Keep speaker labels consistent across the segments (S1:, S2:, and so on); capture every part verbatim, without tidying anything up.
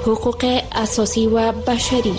S1: حقوق اساسی و بشری.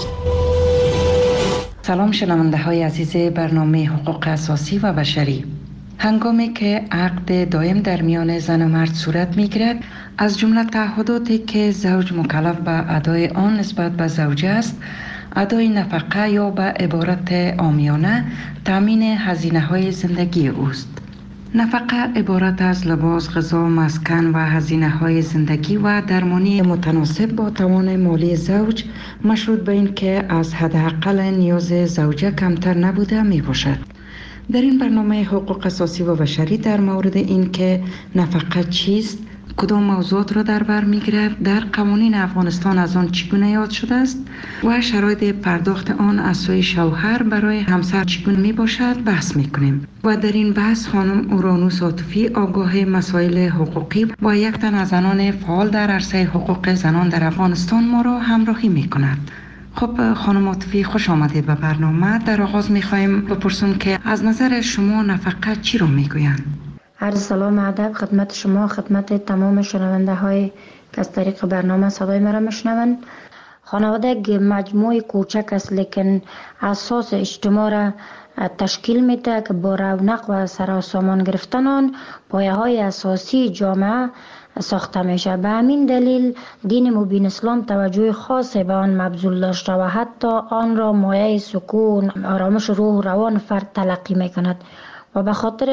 S2: سلام شنونده های عزیز برنامه حقوق اساسی و بشری. هنگامی که عقد دائم در میان زن و مرد صورت می گیرد، از جمله تعهداتی که زوج مکلف به ادای آن نسبت به زوجه است، ادای نفقه یا به عبارت عامیانه تامین هزینه های زندگی اوست. نفقه عبارت از لباس، غذا، مسکن و هزینه های زندگی و درمانی متناسب با توان مالی زوج، مشروط به این که از حداقل نیاز زوجه کمتر نبوده می باشد. در این برنامه حقوق اساسی و بشری در مورد این که نفقه چیست، کدام موضوعات را در بر می‌گیرد، در قوانین افغانستان از آن چگونه یاد شده است و شرایط پرداخت آن از سوی شوهر برای همسر چگونه می باشد بحث می‌کنیم. و در این بحث خانم اورانوس عاطفی، آگاه مسائل حقوقی و یک تن از زنان فعال در عرصه حقوق زنان در افغانستان ما را همراهی می‌کند. خب خانم عاطفی، خوش آمدید به برنامه. در آغاز می‌خوایم بپرسیم که از نظر شما نفقه چی را می‌گویند؟
S3: عرض سلام ادب خدمت شما، خدمت تمام شنونده های که از طریق برنامه صدای مرا میشنوند. خانواده یک مجموعه کوچک است لیکن اساس اجتماع را تشکیل میده که با رونق و سراسامان گرفتن آن پایه های اساسی جامعه ساخته میشه. به همین دلیل دین مبین اسلام توجه خاصی به آن مبذول داشته و حتی آن را مایه سکون، آرامش روح و روان فرد تلقی میکند و به خاطر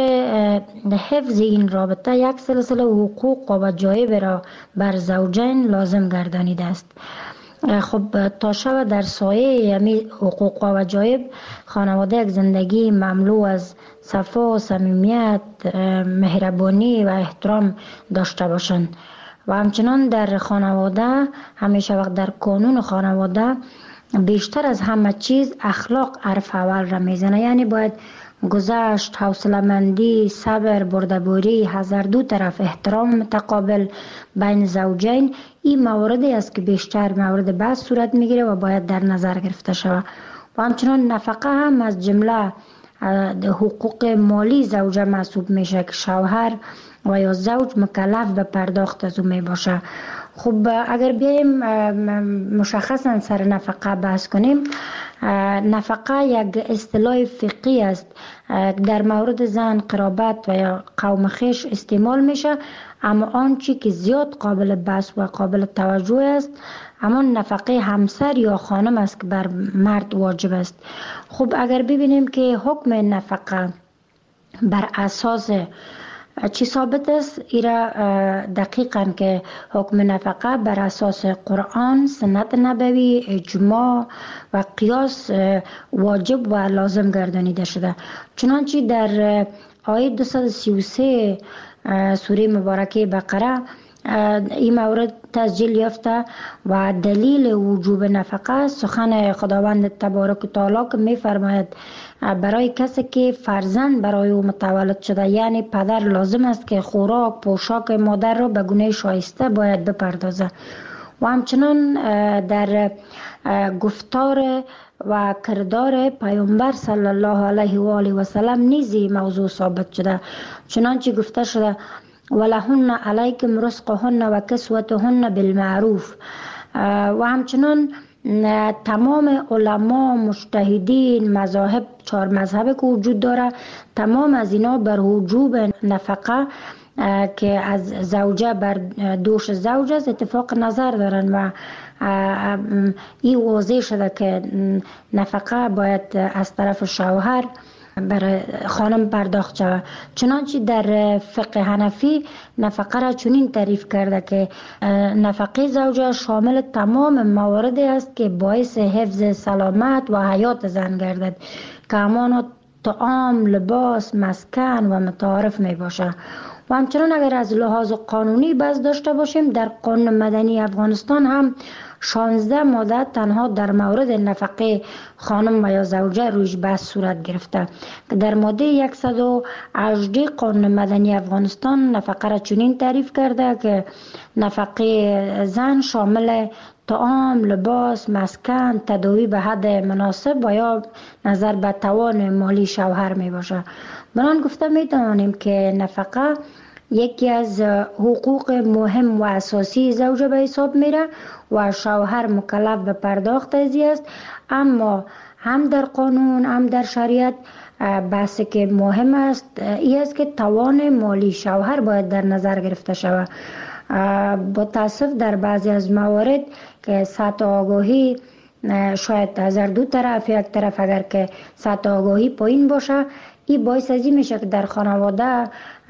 S3: حفظ این رابطه یک سلسله حقوق و وجایب را بر زوجین لازم گردانیده است. خب تا شب در سایه یمی حقوق و وجایب خانواده یک زندگی مملو از صفا و صمیمیت، مهربانی و احترام داشته باشند و همچنان در خانواده همیشه وقت در قانون خانواده بیشتر از همه چیز اخلاق حرف اول را میزنه. یعنی باید گذشت، حوصله‌مندی، صبر، بردباری، هر دو طرف احترام متقابل بین زوجین، این مواردی است که بیشتر مورد بحث صورت میگیره و باید در نظر گرفته شود. و همچنان نفقه هم از جمله حقوق مالی زوجه محسوب میشه که شوهر و یا زوج مکلف به پرداخت از او می باشه. خب اگر بیایم مشخصا سر نفقه بحث کنیم، نفقه یک اصطلاح فقهی است، در مورد زن، قرابت و یا قوم خویش استعمال میشه، اما آنچه که زیاد قابل بحث و قابل توجه است اما نفقه همسر یا خانم است که بر مرد واجب است. خب اگر ببینیم که حکم نفقه بر اساس چی ثابت است، ایرا دقیقاً که حکم نفقه بر اساس قرآن، سنت نبوی، اجماع و قیاس واجب و لازم گردانیده شده. چنانچه در آیه دویست و سی و سه سوره مبارکه بقره این مورد تسجیل یافته و دلیل وجوب نفقه سخن خداوند تبارک و تعالی که می فرماید برای کسی که فرزند برای او متولد شده، یعنی پدر، لازم است که خوراک، پوشاک مادر را به گونه شایسته باید بپردازه. و همچنان در گفتار و کردار پیامبر صلی الله علیه و آله و سلم نیزی موضوع ثابت شده. چنانچه گفته شده ولهن علیکم رزقهن و کسوتهن بالمعروف. و همچنان تمام علما، مجتهدین، مذاهب، چهار مذهب که وجود داره، تمام از اینا بر وجوب نفقه که از زوجه بر دوش زوج است اتفاق نظر دارن و این واضح شده که نفقه باید از طرف شوهر برای خانم پرداخت شود. چنانچه در فقه حنفی نفقه را چنین تعریف کرده که نفقه زوجه شامل تمام مواردی است که باعث حفظ سلامت و حیات زن گردد که همان طعام، لباس، مسکن و متعارف می باشه. و همچنان اگر از لحاظ قانونی بحث داشته باشیم، در قانون مدنی افغانستان هم شانزده ماده تنها در مورد نفقه خانم و یا زوجه رویش بحث صورت گرفته که در ماده صد و هجده قانون مدنی افغانستان نفقه را چنین تعریف کرده که نفقه زن شامل طعام، لباس، مسکن، تداوی به حد مناسب و یا نظر به توان مالی شوهر می باشه. بنان گفته می توانیم که نفقه یکی از حقوق مهم و اساسی زوجه به حساب میره و شوهر مکلف به پرداخت ازی است. اما هم در قانون هم در شریعت بحثی که مهم است این است که توان مالی شوهر باید در نظر گرفته شود. با تاسف در بعضی از موارد که سطح آگاهی شاید از دو طرف، یک طرف اگر که سطح آگاهی پایین باشه، این باعث ازی میشه که در خانواده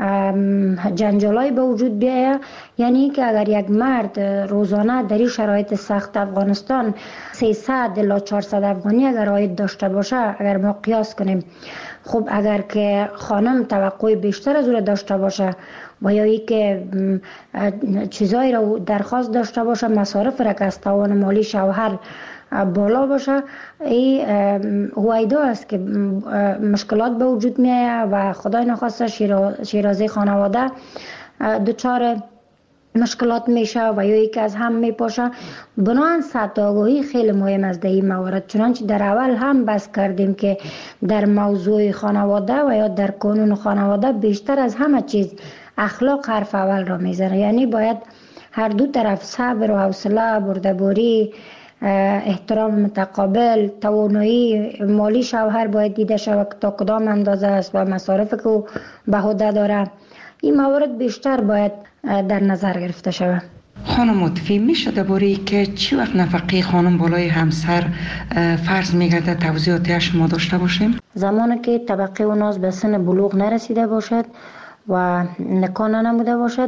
S3: جنجالای به وجود بیاید. یعنی که اگر یک مرد روزانه در این شرایط سخت افغانستان سیصد الی چهارصد افغانی اگر عاید داشته باشه، اگر ما قیاس کنیم، خب اگر که خانم توقع بیشتر از او داشته باشه و یا ای که چیزایی را درخواست داشته باشه، مصارف را که از توان مالی شوهر بالا باشه، این هویدا است که مشکلات به وجود می آید و خدای نخواسته شیرازه خانواده دچار مشکلات میشه و یا یکی از هم میپاشه. بنابراین سطح آگاهی خیلی مهم است در این موارد. چنانچه در اول هم بحث کردیم که در موضوع خانواده و یا در قانون خانواده بیشتر از همه چیز اخلاق حرف اول را میزنه. یعنی باید هر دو طرف صبر و حوصله، بردباری، احترام متقابل، توانایی مالی شوهر باید دیده شود که تا کدام اندازه است و مصارف که او به عهده داره. این موارد بیشتر باید در نظر گرفته شود.
S2: خانم مطفی، میشه درباره که چی وقت نفقه خانم بالای همسر فرض میگرده توضیحاتش ما داشته باشیم؟
S3: زمانی که طبقه اوناز به سن بلوغ نرسیده باشد و نکاح نموده باشد،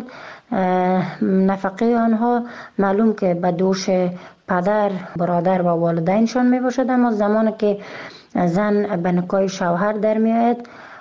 S3: نفقه آنها معلوم که به دوش پدر، برادر و والدینشان می باشد. اما زمانی که زن به نکاح شوهر در می آید،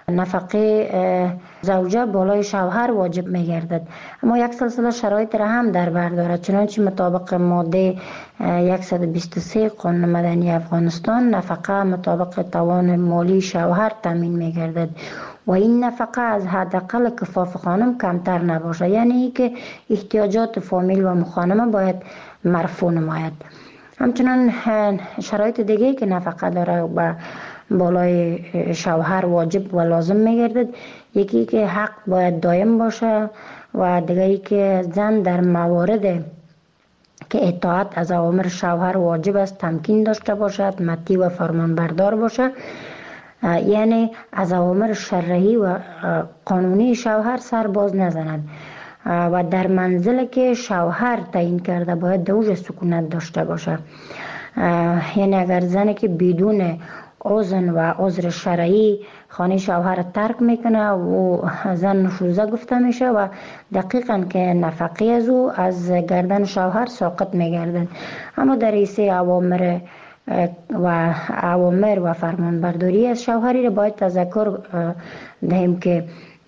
S3: نفقه زوجه بالای شوهر واجب می گردد. اما یک سلسله شرایط را هم در بر دارد. چنانچه مطابق ماده صد و بیست و سه قانون مدنی افغانستان، نفقه مطابق توان مالی شوهر تامین می گردد و این نفقه از حداقل کفاف خانم کمتر نباشه. یعنی که احتیاجات فامیل و مخانمه باید مرفوع نماید. همچنان شرایط دیگه که نفقه داره و بالای شوهر واجب و لازم میگردد، یکی که حق باید دائم باشه و دیگری که زن در موارد که اطاعت از اوامر شوهر واجب است تمکین داشته باشد، مطیع و فرمانبردار باشه. یعنی از اوامر شرعی و قانونی شوهر سر باز نزند و در منزل که شوهر تعیین کرده باید دوج سکونت داشته باشه. یعنی اگر زنی که بدون اذن و عذر شرعی خانه شوهر ترک میکنه و زن نشوزه گفته میشه و دقیقاً که نفقه از او از گردن شوهر ساقط میگردن. اما در ایسه اوامر و اوامر و فرمانبرداری از شوهری را باید تذکر دهیم که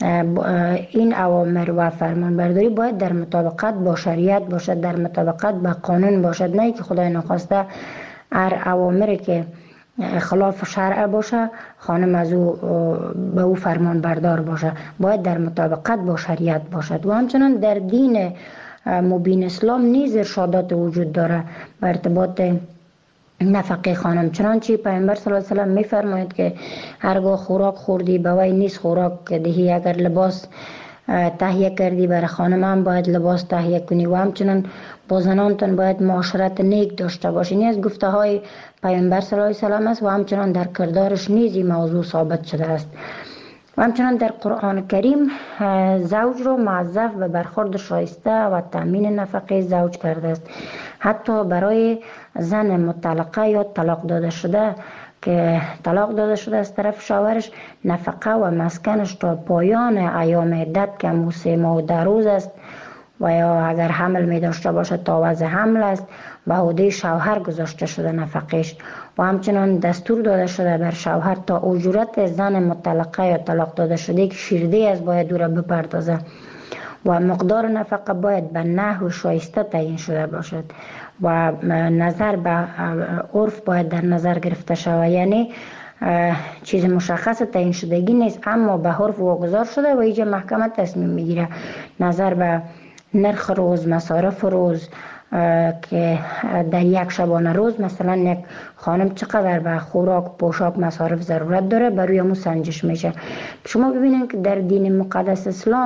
S3: این اوامر و فرمانبرداری باید در مطابقت با شریعت باشد، در مطابقت با قانون باشد، نه که خدای نخواسته هر اوامری که خلاف شرع باشه خانم از او به او فرمان بردار باشه. باید در مطابقت با شریعت باشد. و همچنان در دین مبین اسلام نیز ارشادات وجود داره به ارتباط نفقه خانم. چنانچه پیامبر صلی الله علیه و سلم میفرماید که هرگاه خوراک خوردی به وی نیست خوراک دهی، اگر لباس تهیه کردی برای خانم هم باید لباس تهیه کنی و همچنان با زنانتون باید معاشرت نیک داشته باشین. این از گفته های پیامبر صلی الله علیه و سلم است و همچنان در کردارش نیز این موضوع ثابت شده است. و همچنان در قرآن کریم زوج رو موظف به برخورد شایسته و تامین نفقه زوج کرده است. حتی برای زن مطلقه یا طلاق داده شده که طلاق داده شده از طرف شوهرش، نفقه و مسکنش تا پایان ایام عدت که همون سه ماه و ده روز است و یا اگر حمل می داشته باشه تا وضع حمل است به عهده شوهر گذاشته شده نفقش. و همچنان دستور داده شده بر شوهر تا اجورت زن مطلقه یا طلاق داده شده که شیرده از باید او را بپردازه و مقدار نفقه باید به نحو شایسته تعیین شده باشد و نظر به عرف باید در نظر گرفته شود. یعنی چیز مشخص تعیین شدگی نیست اما به عرف واگذار شده و اینجا محکمه تصمیم میگیره نظر به نرخ روز، مصارف روز که در یک شبانه روز مثلا یک خانم چقدر به خوراک، پوشاک، مصارف ضرورت داره بروی همون سنجش میشه. شما ببینید که در دین مقدس اسلام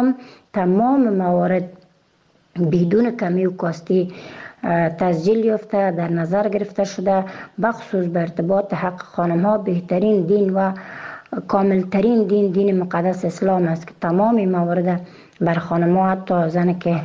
S3: تمام موارد بدون کمی و کاستی تسجیل یافته در نظر گرفته شده، بخصوص به ارتباط حق خانم ها بهترین دین و کاملترین دین دین مقدس اسلام است که تمام موارد بر خانم ها، حتی زنی که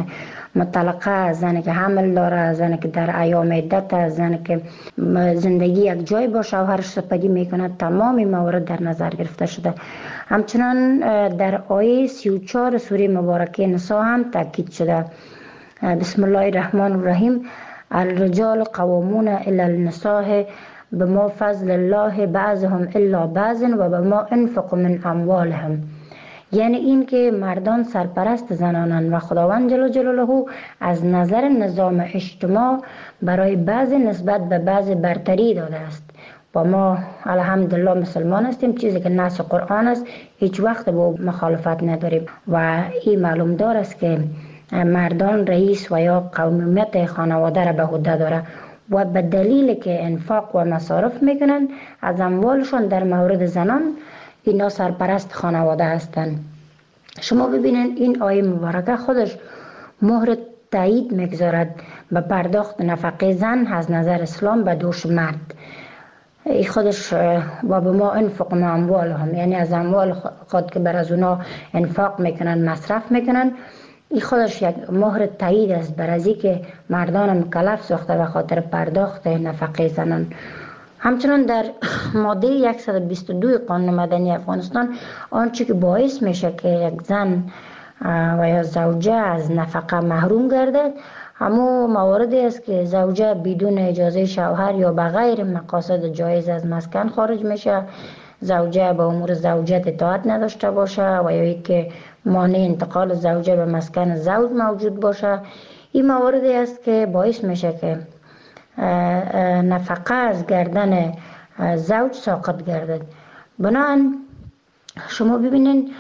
S3: مطلقه، زنی که حمل داره، زنی که در ایام عدت، زنی که زندگی یک جای با شوهرش سپری میکنه، تمام موارد در نظر گرفته شده. همچنان در آیه سی و چهار سوره مبارکه نساء هم تاکید شده. بسم الله الرحمن الرحیم: الرجال قوامون الی النساء بما فضل الله بعضهم الا بعض و بما انفقوا من اموالهم. یعنی این که مردان سرپرست زنانند و خداوند جل جلاله از نظر نظام اجتماع برای بعض نسبت به بعض برتری داده است. و ما الحمدلله مسلمان هستیم، چیزی که نص قرآن است هیچ وقت با مخالفت نداریم و این معلوم دار است که مردان رئیس و یا قومیت خانواده را به عهده داره و به دلیل که انفاق و مصارف میکنن از اموالشون در مورد زنان اینا سرپرست خانواده هستند. شما ببینید این آیه مبارکه خودش مهر تایید میگذارد به پرداخت نفقه زن از نظر اسلام به دوش مرد. ای خودش و به ما انفق ما اموالهم، یعنی از اموال خود که بر از اونا انفاق میکنن مصرف میکنن، این خودش یک مهر تایید است بر از که مردان مکلف ساخته به خاطر پرداخت نفقه زنان. همچنان در ماده صد و بیست و دو قانون مدنی افغانستان آنچه که باعث میشه که یک زن و یا زوجه از نفقه محروم گردد همو مواردی است که زوجه بدون اجازه شوهر یا بغیر مقاصد جایز از مسکن خارج میشه، زوجه به امور زوجت اطاعت نداشته باشه و یا ای که مانع انتقال زوجه به مسکن زوج موجود باشه. این مواردی است که باعث میشه که نفقه از گردن زوج ساقط گردد. بنابراین شما ببینید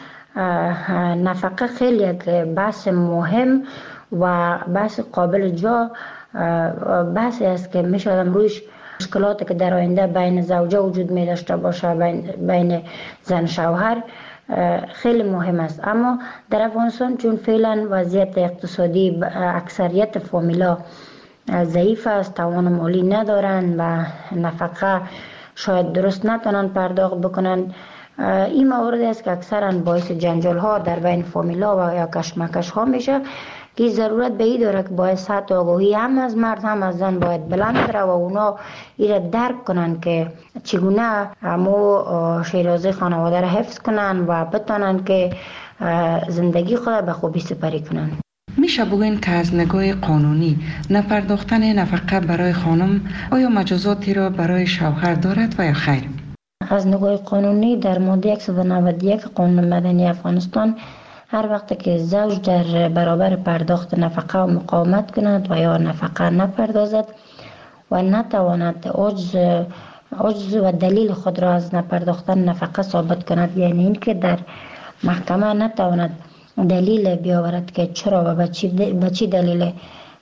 S3: نفقه خیلی یک بحث مهم و بحث قابل جا بحثی است که میشه آدم رویش مشکلاتی که در آینده بین زوجه وجود می داشته باشه، بین, بین زن شوهر خیلی مهم است. اما در افغانستان چون فعلا وضعیت اقتصادی اکثریت فامیلا ضعیف است، توان مالی ندارن و نفقه شاید درست نتونن پرداخت بکنن، این موارد است که اکثرا باعث جنجال ها در بین فامیلا و یا کشمکش ها میشه که ضرورت به این داره که باید سطح آگاهی هم از مرد هم از زن باید بلند بره و اونا ایره درک کنن که چگونه همو شیرازه خانواده را حفظ کنن و بتونن که زندگی خود به خوبی سپری کنن.
S2: میشه بگوین که از نگاه قانونی نپرداختن نفقه برای خانم آیا مجازاتی را برای شوهر دارد و یا خیر؟
S3: از نگاه قانونی در ماده صد و نود و یک قانون مدنی افغانستان هر وقت که زوج در برابر پرداخت نفقه و مقاومت کند و یا نفقه نپردازد و نتواند عجز عجز و دلیل خود را از نپرداختن نفقه ثابت کند، یعنی اینکه در محکمه نتواند دلیل بیاورد که چرا و به چی دلیل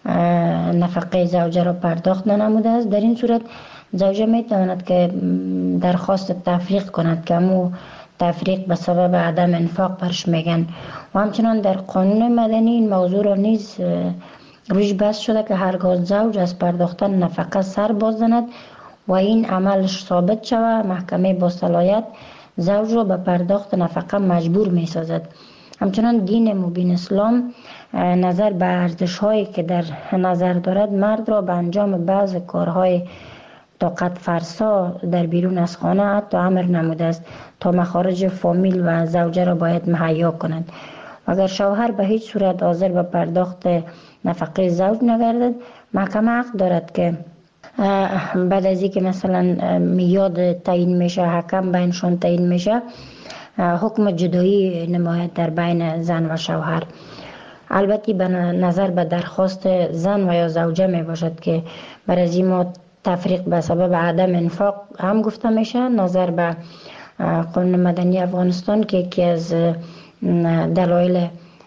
S3: نفقه زوجه را پرداخت ننموده است، در این صورت زوجه می تواند که درخواست تفریق کند که همو تفریق به سبب عدم انفاق برش میگن. و همچنان در قانون مدنی این موضوع را نیز روش بحث شده که هرگاه زوج از پرداختن نفقه سر باز زند و این عملش ثابت شود، محکمه با صلاحیت زوج را به پرداخت نفقه مجبور می سازد. همچنان دین مبین اسلام نظر به ارزش هایی که در نظر دارد مرد را به انجام بعض کارهای طاقت فرسا در بیرون از خانه حتی امر نموده است تا مخارج فامیل و زوجه را باید مهیا کنند. اگر شوهر به هیچ صورت حاضر به پرداخت نفقه زوج نگردد، محکمه حق دارد که بعد از اینکه مثلا میاد تعیین میشه، حکم بینشون تعیین میشه، حکم جدایی نماید در بین زن و شوهر. البته به نظر به درخواست زن و یا زوجه می باشد که بر از این تفریق به سبب عدم انفاق هم گفته میشه. نظر به قانون مدنی افغانستان که یکی از دلایل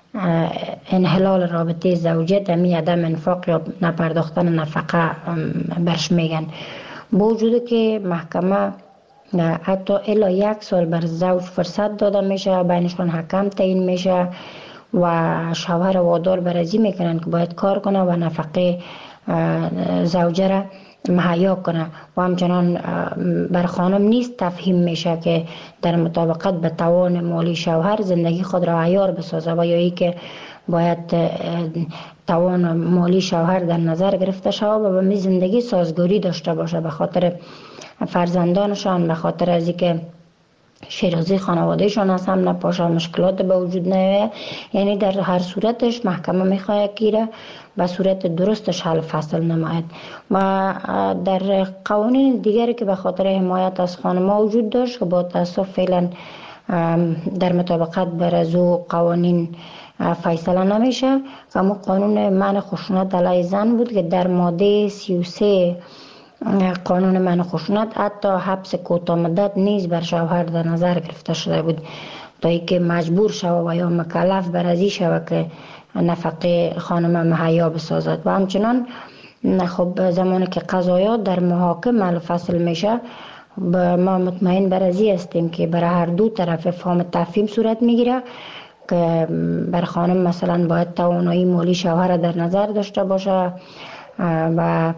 S3: انحلال رابطه زوجیت همی عدم انفاق یا نپرداختن نفقه برش میگن. با وجود که محکمه حتی الا یک سال بر زوج فرصت داده میشه، بینشون حکم تعیین میشه و شوهر وادار بر ازی میکنن که باید کار کنه و نفقه زوجه را مهیا کنه و همچنان بر خانم نیست تفهیم میشه که در مطابقت به توان مالی شوهر زندگی خود را عیار بسازه و یا ای که باید توان مالی شوهر در نظر گرفته شود و به می زندگی سازگاری داشته باشه به خاطر فرزندانشان، به خاطر از اینکه شیرازی خانوادهشان از هم نپاشه، مشکلات به وجود نیاید. یعنی در هر صورتش محکمه میخواهد که به صورت درستش حل فصل نماید. و در قوانین دیگری که به خاطر حمایت از خانم‌ها وجود داشت که با تاسف فعلا در مطابقت بر از او قوانین فیصله نمیشه، اما قانون منع خشونت علیه زن بود که در ماده سی و سه قانون منع خشونت حتی حبس کوتاه مدت نیز بر شوهر در نظر گرفته شده بود تا اینکه مجبور شود و یا مکلف بر ازی شود که نفقه خانم مهیا بسازد. و همچنان خب زمانی که قضایات در محاکم حل فصل میشه، ما مطمئن بر ازی هستیم که برای هر دو طرف فهم تفهیم صورت میگیره که بر خانم مثلا باید توانایی مالی شوهر در نظر داشته باشه و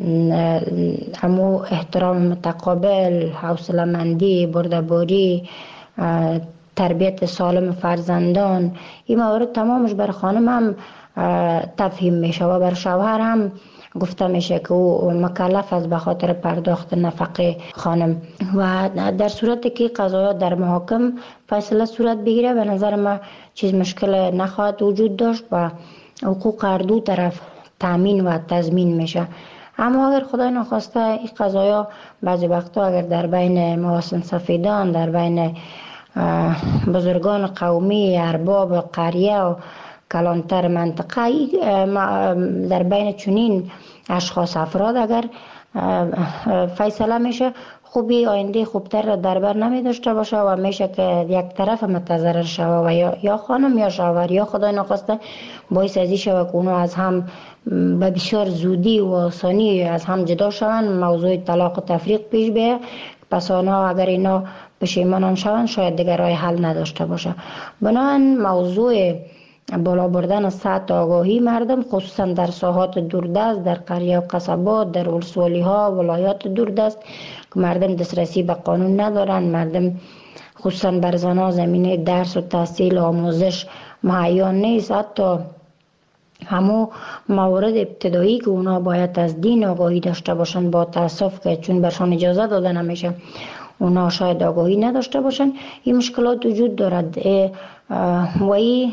S3: همو احترام متقابل، حوصله مندی، بردباری، تربیت سالم فرزندان، این موارد تمامش بر خانم هم تفهیم میشه و بر شوهر هم گفته میشه که او مکلف است به خاطر پرداخت نفقه خانم. و در صورتی که قضایا در محاکم فیصله صورت بگیره به نظر ما چیز مشکل نخواهد وجود داشت و حقوق هر دو طرف تامین و تضمین میشه. اما اگر خدای نخواسته این قضایا بعضی وقتا اگر در بین محاسن سفیدان، در بین بزرگان قومی، ارباب قریه و کلانتر منطقه، در بین چنین اشخاص افراد اگر فیصله میشه، خوبی آینده خوبتر را در بر نمی داشته باشه و میشه که یک طرف متضرر شوه و یا, یا خانم یا شوهر یا خدای نخواسته باعث ازی شوه که اونو از هم به بسیار زودی و آسانی از هم جدا شوند، موضوع طلاق و تفریق پیش بیه. پس آنها اگر اینا پشیمان شوند شاید دیگر راه حل نداشته باشه. بنابراین موضوع بالا بردن سطح آگاهی مردم خصوصا در ساحات دوردست، در قریه و قصبات، در ولسوالی ها، ولایات دوردست که مردم دسترسی به قانون ندارن، مردم خصوصا بر زنها زمینه درس و تحصیل و آموزش مهیا نیست، حتی همو موارد ابتدایی که اونا باید از دین آگاهی داشته باشن با تاسف که چون برشان اجازه داده نمیشه اونا شاید آگاهی نداشته باشن. این مشکلات وجود دارد و این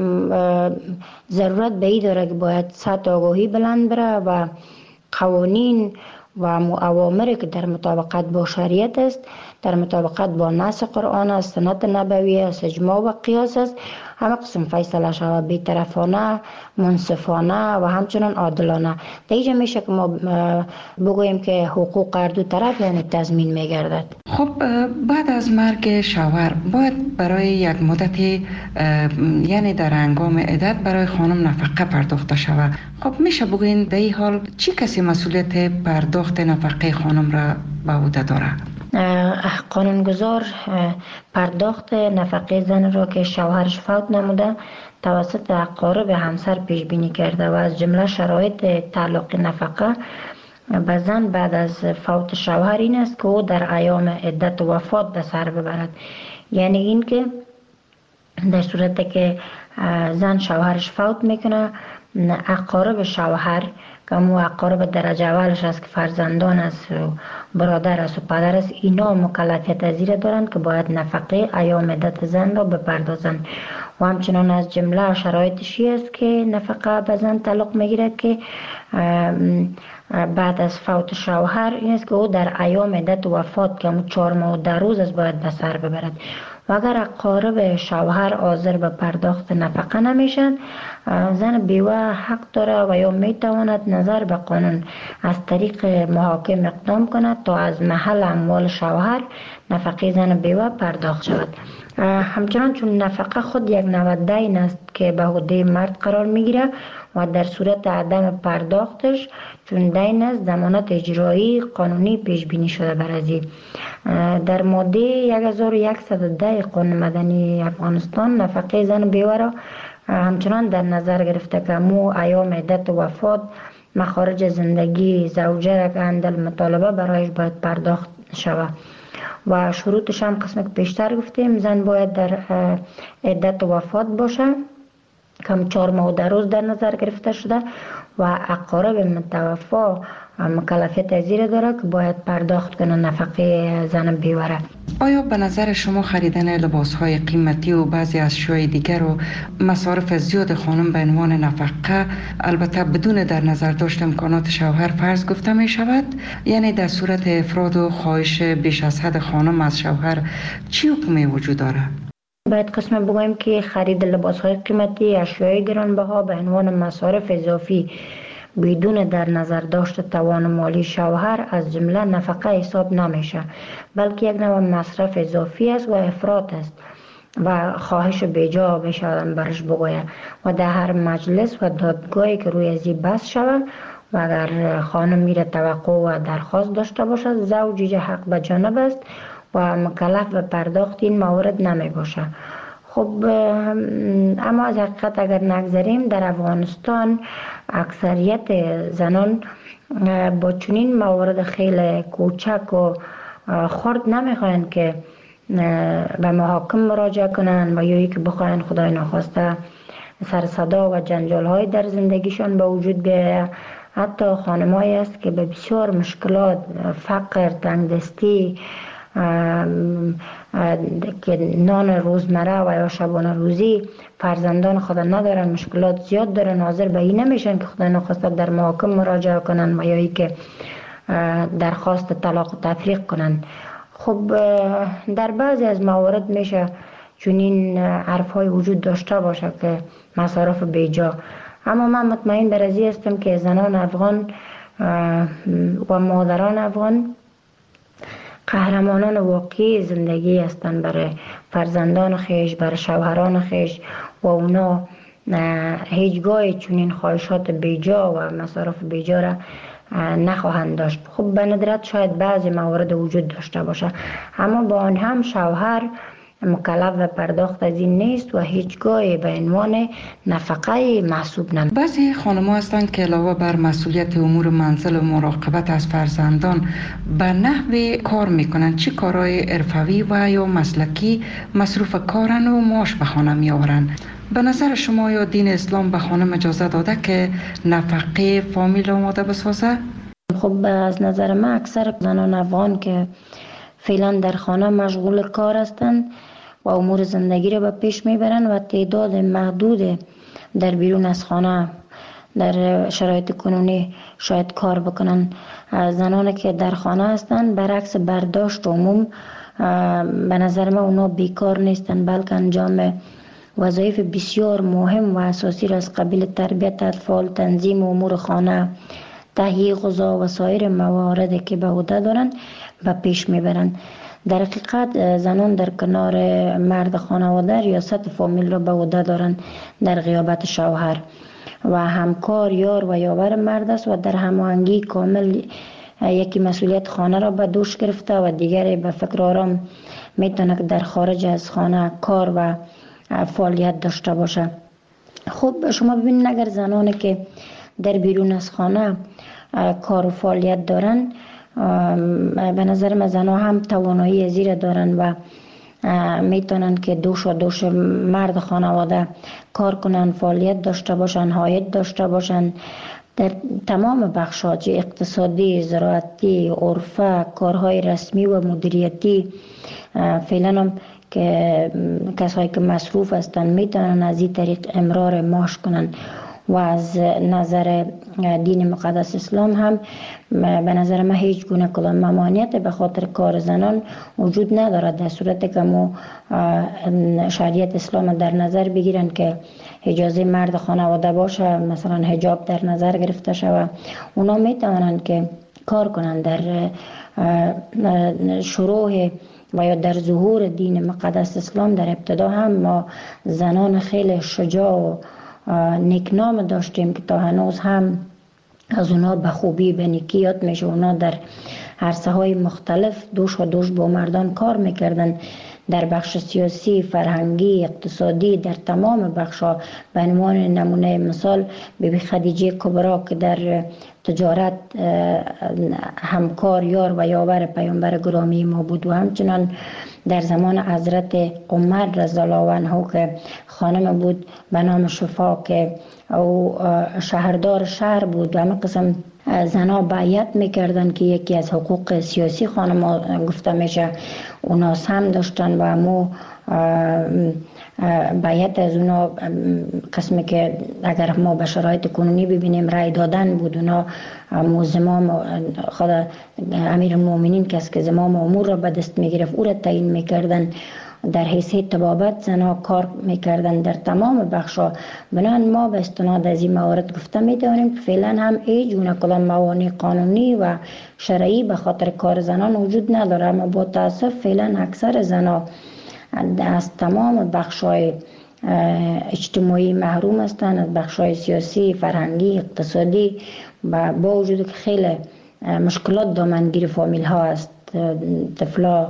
S3: ضرورت به این داره که باید سطح آگاهی بلند بره و قوانین و اوامری که در مطابقت با شریعت است، در مطابقت با نص قرآن است، سنت نبوی است، اجماع و قیاس است، همه قسم فیصله شود بی‌طرفانه، منصفانه و همچنان عادلانه. دیگه میشه که ما بگوییم که حقوق هر دو طرف یعنی تضمین میگردد.
S2: خب بعد از مرگ شوهر باید برای یک مدتی یعنی در هنگام عدت برای خانم نفقه پرداخته شود. خب میشه بگوین در این حال چی کسی مسئولیت پرداخت نفقه خانم را به عهده داره؟
S3: قانونگذار پرداخت نفقه زن را که شوهرش فوت نموده توسط اقارب همسر پیش بینی کرده و از جمله شرایط تعلق نفقه به زن بعد از فوت شوهر این است که او در ایام عدت و وفات به سر ببرد. یعنی این که در صورتی که زن شوهرش فوت میکنه، اقارب شوهر که مو اقارب درجه اولش است که فرزندان است و برادر است و پدر است، اینا مکلفیت از این دارند که باید نفقه ایام عدت زن را بپردازند. و همچنان از جمله شرایطشی است که نفقه به زن تعلق میگیره که بعد از فوت شوهر این است که او در ایام عدت وفات که همون چهار ماه و ده روز است باید به سر ببرد. و اگر اقارب شوهر حاضر به پرداخت نفقه نمیشن، زن بیوه حق داره و یا میتواند نظر به قانون از طریق محاکم اقدام کند تا از محل اموال شوهر نفقه زن بیوه پرداخت شود. همچنان چون نفقه خود یک نوع دین است که به عهده مرد قرار میگیره و در صورت عدم پرداختش چون دین است ضمانت اجرایی قانونی پیش بینی شده بر ازی. در ماده هزار و صد و ده قانون مدنی افغانستان نفقه زن بیوه را همچنان در نظر گرفته که مو ایام عدت و وفات مخارج زندگی زوجه را که اندل مطالبه برایش باید پرداخت شود و شروطش هم قسم که پیشتر گفتیم زن باید در عدت و وفات باشه کم چهار ماه و ده روز در نظر گرفته شده و اقارب متوفا مکلفیت زیر داره که باید پرداخت کنه نفقه زن بیوره.
S2: آیا به نظر شما خریدن لباس‌های قیمتی و بعضی اشیاء دیگر و مصارف زیاد خانم به عنوان نفقه البته بدون در نظر داشت امکانات شوهر فرض گفته می شود؟ یعنی در صورت افراد و خواهش بیش از حد خانم از شوهر چی حکمی وجود داره؟
S3: باید قسم بگویم که خرید لباس‌های قیمتی اشیاء گرانبها به عنوان مصارف اضافی بدون در نظر داشت توان مالی شوهر از جمله نفقه حساب نمیشه، بلکه یک نوع مصرف اضافی است و افراط است و خواهش بیجا بشودن برش بگوید و در هر مجلس و دادگاهی که روی ازی بحث شود و اگر خانم میره توقع و درخواست داشته باشد زوج حق به جانب است و مکلف به پرداخت این موارد نمی باشه. خب اما از حقیقت اگر نگذاریم در افغانستان اکثریت زنان با چنین موارد خیلی کوچک و خرد نمیخواین که به محاکم مراجعه کنن و یا که بخواین خدای ناخواسته سر صدا و جنجال های در زندگیشان به وجود بیاید. حتی خانمایی است که به بسیار مشکلات فقر تنگدستی که نان روزمره و یا شبانه روزی فرزندان خود ندارن مشکلات زیاد دارن حاضر به این نمیشن که خدا نخواسته در محاکم مراجعه کنن و یا ای که درخواست طلاق و تفریق کنن. خب در بعضی از موارد میشه چنین حرف های وجود داشته باشه که مصارف بیجا، اما من مطمئن بر ازی هستم که زنان افغان و مادران افغان قهرمانان واقعی زندگی هستند برای فرزندان خیش، برای شوهران خیش و اونا هیچگاه چنین خواهشات بیجا و مصارف بیجا را نخواهند داشت. خب به ندرت شاید بعضی موارد وجود داشته باشه، اما با آن هم شوهر مکلف و پرداخت از این نیست و هیچگاه به عنوان نفقه محسوب نمی.
S2: بعضی خانم‌ها هستند که علاوه بر مسئولیت امور منزل و مراقبت از فرزندان به نحو کار میکنند. چه کارهای حرفه‌ای و یا مسلکی مصروف کارن و معاش به خانه میآورند؟ به نظر شما یا دین اسلام به خانم اجازه داده که نفقه فامیل آماده بسازه؟
S3: خب از نظر من اکثر زنان افغان که فعلا در خانه مشغول کار هستند و امور زندگی را به پیش میبرند و تعداد محدود در بیرون از خانه در شرایط کنونی شاید کار بکنن. زنانی که در خانه هستند برعکس برداشت عموم به نظر من اونا بیکار نیستند، بلکه انجام وظایف بسیار مهم و اساسی را از قبیل تربیت اطفال، تنظیم امور خانه، تهیه غذا و سایر مواردی که به عهده دارند به پیش میبرند. در حقیقت زنان در کنار مرد خانواده ریاست فامیل را به عهده دارند در غیابت شوهر و همکار یار و یاور مرد است و در هماهنگی کامل یکی مسئولیت خانه را به دوش گرفته و دیگری به فکر آرام میتونه که در خارج از خانه کار و فعالیت داشته باشه. خب شما ببینید اگر زنانی که در بیرون از خانه کار و فعالیت دارن به نظر من زنها هم توانایی زیر دارن و میتونن که دوش و دوش مرد خانواده کار کنن، فعالیت داشته باشن، حایط داشته باشن در تمام بخشات اقتصادی، زراعتی، عرفه، کارهای رسمی و مدیریتی. فعلا هم که کسایی که مصروف هستن میتونن از این طریق امرار معاش کنن و از نظر دین مقدس اسلام هم به نظر من هیچ گونه کدام ممانعت به خاطر کار زنان وجود ندارد، در صورتی که ما شریعت اسلام در نظر بگیرن که اجازه مرد خانواده باشه، مثلا حجاب در نظر گرفته شود، اونا میتونن که کار کنن. در شروع و یا در ظهور دین مقدس اسلام در ابتدا هم ما زنان خیلی شجاع و نیکنام داشتیم که تا هنوز هم از اونا به خوبی به نیکی یاد میشه. اونا در عرصه های مختلف دوش و دوش با مردان کار میکردن. در بخش سیاسی، فرهنگی، اقتصادی، در تمام بخش‌ها. به عنوان نمونه مثال بیبی خدیجه کبرا که در تجارت همکار یار و یاور پیامبر گرامی ما بود و همچنان در زمان حضرت عمر رضی الله عنه که خانم بود به نام شفا که او شهردار شهر بود و همه قسم زنا بیعت میکردن که یکی از حقوق سیاسی خانم گفته میشه اونا هم داشتن و امو بیعت از اونا قسمی که اگر ما به شرایط کنونی ببینیم رای دادن بود. اونا امو زمام خود امیر المؤمنین کس که زمام امور را به دست میگرفت او را تعیین میکردن، در حیثیت طبابت زنها کار میکردن در تمام بخشا. بنابراین ما به استناد از این موارد گفته میتونیم که فعلا هم هیچ گونه کدام موانع قانونی و شرعی به خاطر کار زنان وجود نداره، اما با تاسف فعلا اکثر زنها از تمام بخشای اجتماعی محروم هستند، از بخشای سیاسی، فرهنگی، اقتصادی، و با وجود که خیلی مشکلات دامنگیر فامیل ها است، طفلا،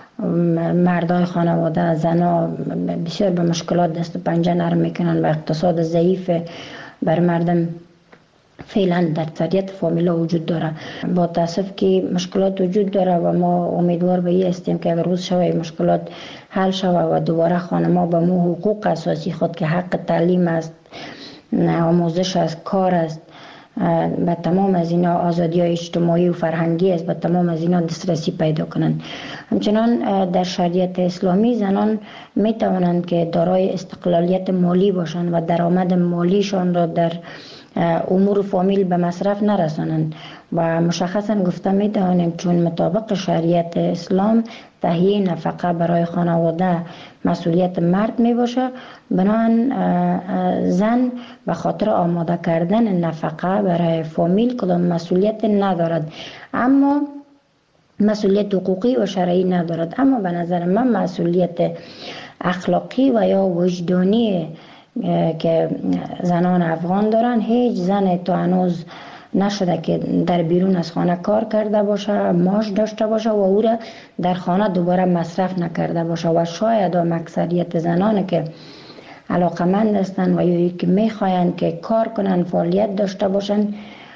S3: مردای خانواده، زنا بسیار به مشکلات دست و پنجه نرم میکنن و اقتصاد ضعیف بر مردم فعلا در اکثریت فامیلا وجود داره. با تاسف که مشکلات وجود داره و ما امیدوار به این هستیم که اگر روز شوه مشکلات حل شوه و دوباره خانما به مو حقوق اساسی خود که حق تعلیم است، آموزش است، کار است، به تمام از اینا آزادی های اجتماعی و فرهنگی است، به تمام از اینا دسترسی پیدا کنند. همچنان در شریعت اسلامی زنان می توانند که دارای استقلالیت مالی باشند و درآمد مالیشان را در امور فامیل به مصرف نرسانند و مشخصا گفته می توانیم چون مطابق شریعت اسلام تهیه نفقه برای خانواده مسئولیت مرد می باشه، بنابراین زن به خاطر آماده کردن نفقه برای فامیل کدام مسئولیت ندارد، اما مسئولیت حقوقی و شرعی ندارد. اما به نظر من مسئولیت اخلاقی و یا وجدانی که زنان افغان دارن، هیچ زن تا هنوز نشده که در بیرون از خانه کار کرده باشه، معاش داشته باشه و او را در خانه دوباره مصرف نکرده باشه. و شاید هم اکثریت زنان که علاقمند هستند و یا که میخواین که کار کنن، فعالیت داشته باشن،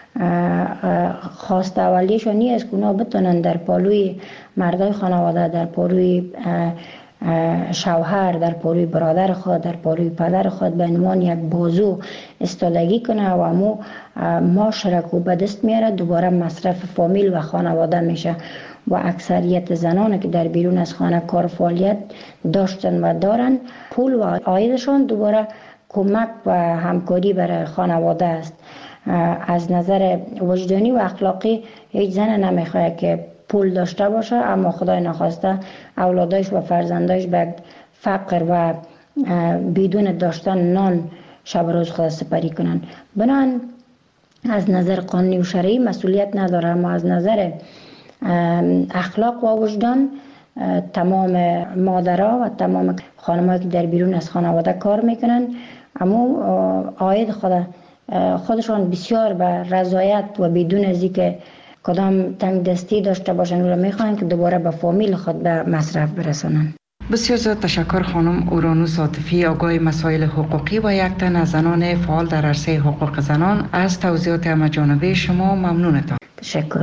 S3: خواست اولیشون نیست که اونا بتونن در پالوی مردای خانواده، در پالوی شوهر، در پالوی برادر خود، در پالوی پدر خود به عنوان یک بازو استادگی کنه و امو معاشره کو به دست میاره، دوباره مصرف فامیل و خانواده میشه. و اکثریت زنان که در بیرون از خانه کار فعالیت داشتن و دارن، پول و عایدشان دوباره کمک و همکاری برای خانواده است. از نظر وجدانی و اخلاقی هیچ زن نمیخواد که پول داشته باشه اما خدای نخواسته اولادش و فرزندش به فقر و بدون داشتن نان شب روز خود سپری کنن. بنابراین از نظر قانونی و شرعی مسئولیت نداره، اما از نظر اخلاق و وجدان تمام مادرها و تمام خانم‌هایی که در بیرون از خانواده کار میکنن، اما عاید خود خودشان بسیار به رضایت و بدون از اینکه کدام تنگ دستی داشته باشن و میخوان که دوباره به فامیل خود به مصرف برسانن.
S2: بسیار زیاد تشکر خانم اورانوس عاطفی، آگاه مسائل حقوقی و یک تن از زنان فعال در عرصه حقوق زنان. از توضیحات همه‌جانبه شما ممنونتم.
S3: تشکر.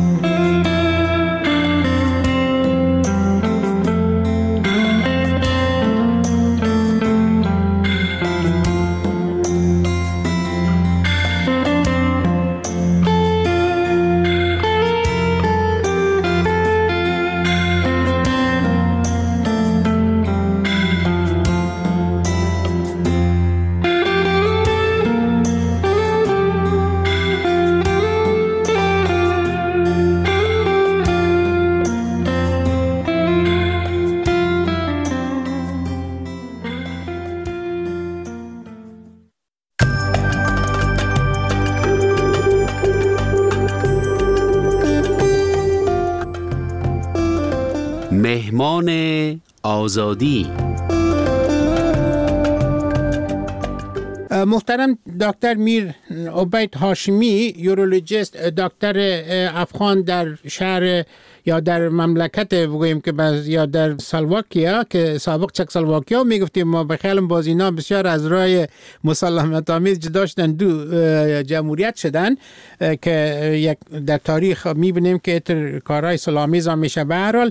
S4: مهمان آزادی. محترم دکتر میر عبید هاشمی، یورولوژیست، دکتر افغان در شهر یا در مملکت بگوییم که باز یا در سلواکیا که سابق چکسلواکیا میگفتیم ما، به خیال باز اینا بسیار از راه مسالمت آمیز جدا شدن، دو جمهوریت شدن که یک در تاریخ میبینیم که اتر کارهای سلامیز هم میشه. به هر حال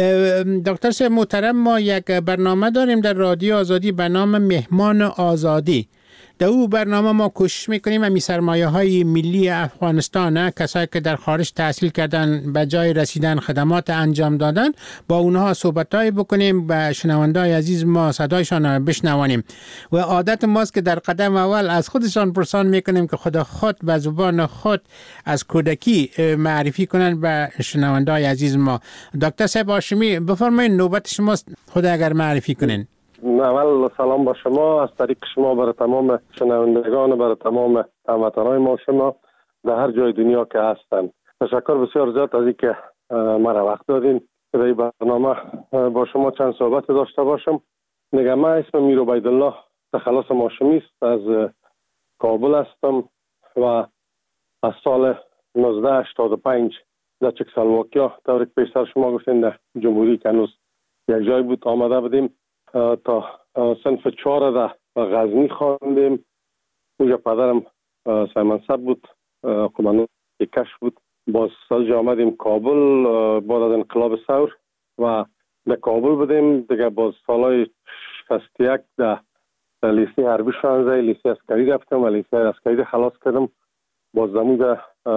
S4: دکتر صاحب محترم، ما یک برنامه داریم در رادیو آزادی به نام مهمان آزادی. در او برنامه ما کوشش میکنیم امی سرمایه های ملی افغانستان، کسایی که در خارج تحصیل کردن به جای رسیدن خدمات انجام دادن، با اونها صحبتایی بکنیم، به شنوندای عزیز ما صدایشان بشنوانیم. و عادت ماست که در قدم اول از خودشان پرسان میکنیم که خدا خود به زبان خود از کودکی معرفی کنن به شنوندای عزیز ما. دکتر صاحب هاشمی بفرمایید، نوبت شماست، خود اگر معرفی کنین.
S5: اول سلام با شما، از طریق شما برای تمام شنوندگان، برای تمام هموطنان ما شما در هر جای دنیا که هستند. تشکر بسیار زیاد از اینکه مرا وقت دادین که در این برنامه با شما چند صحبت داشته باشم. نگه من اسم میر عبیدالله تخلص هاشمی است، از کابل هستم و از سال نوزده هشتاد و پنج در چکسلواکیا، طوری که پیشتر شما گفتین در جمهوری که هنوز یک جای بود آمده بودیم تا صنف چهار در غزنی خواندیم. اونجا پدرم سیمنصب بود، قماندان کش بود. باز سالجا آمدیم کابل بعد از انقلاب ثور و در کابل بودیم دیگه. باز سالای شصت و یک در لیسه حربی شانزده لیسه عسکری رفتم و لیسه عسکری خلاص کردم. باز زمونجا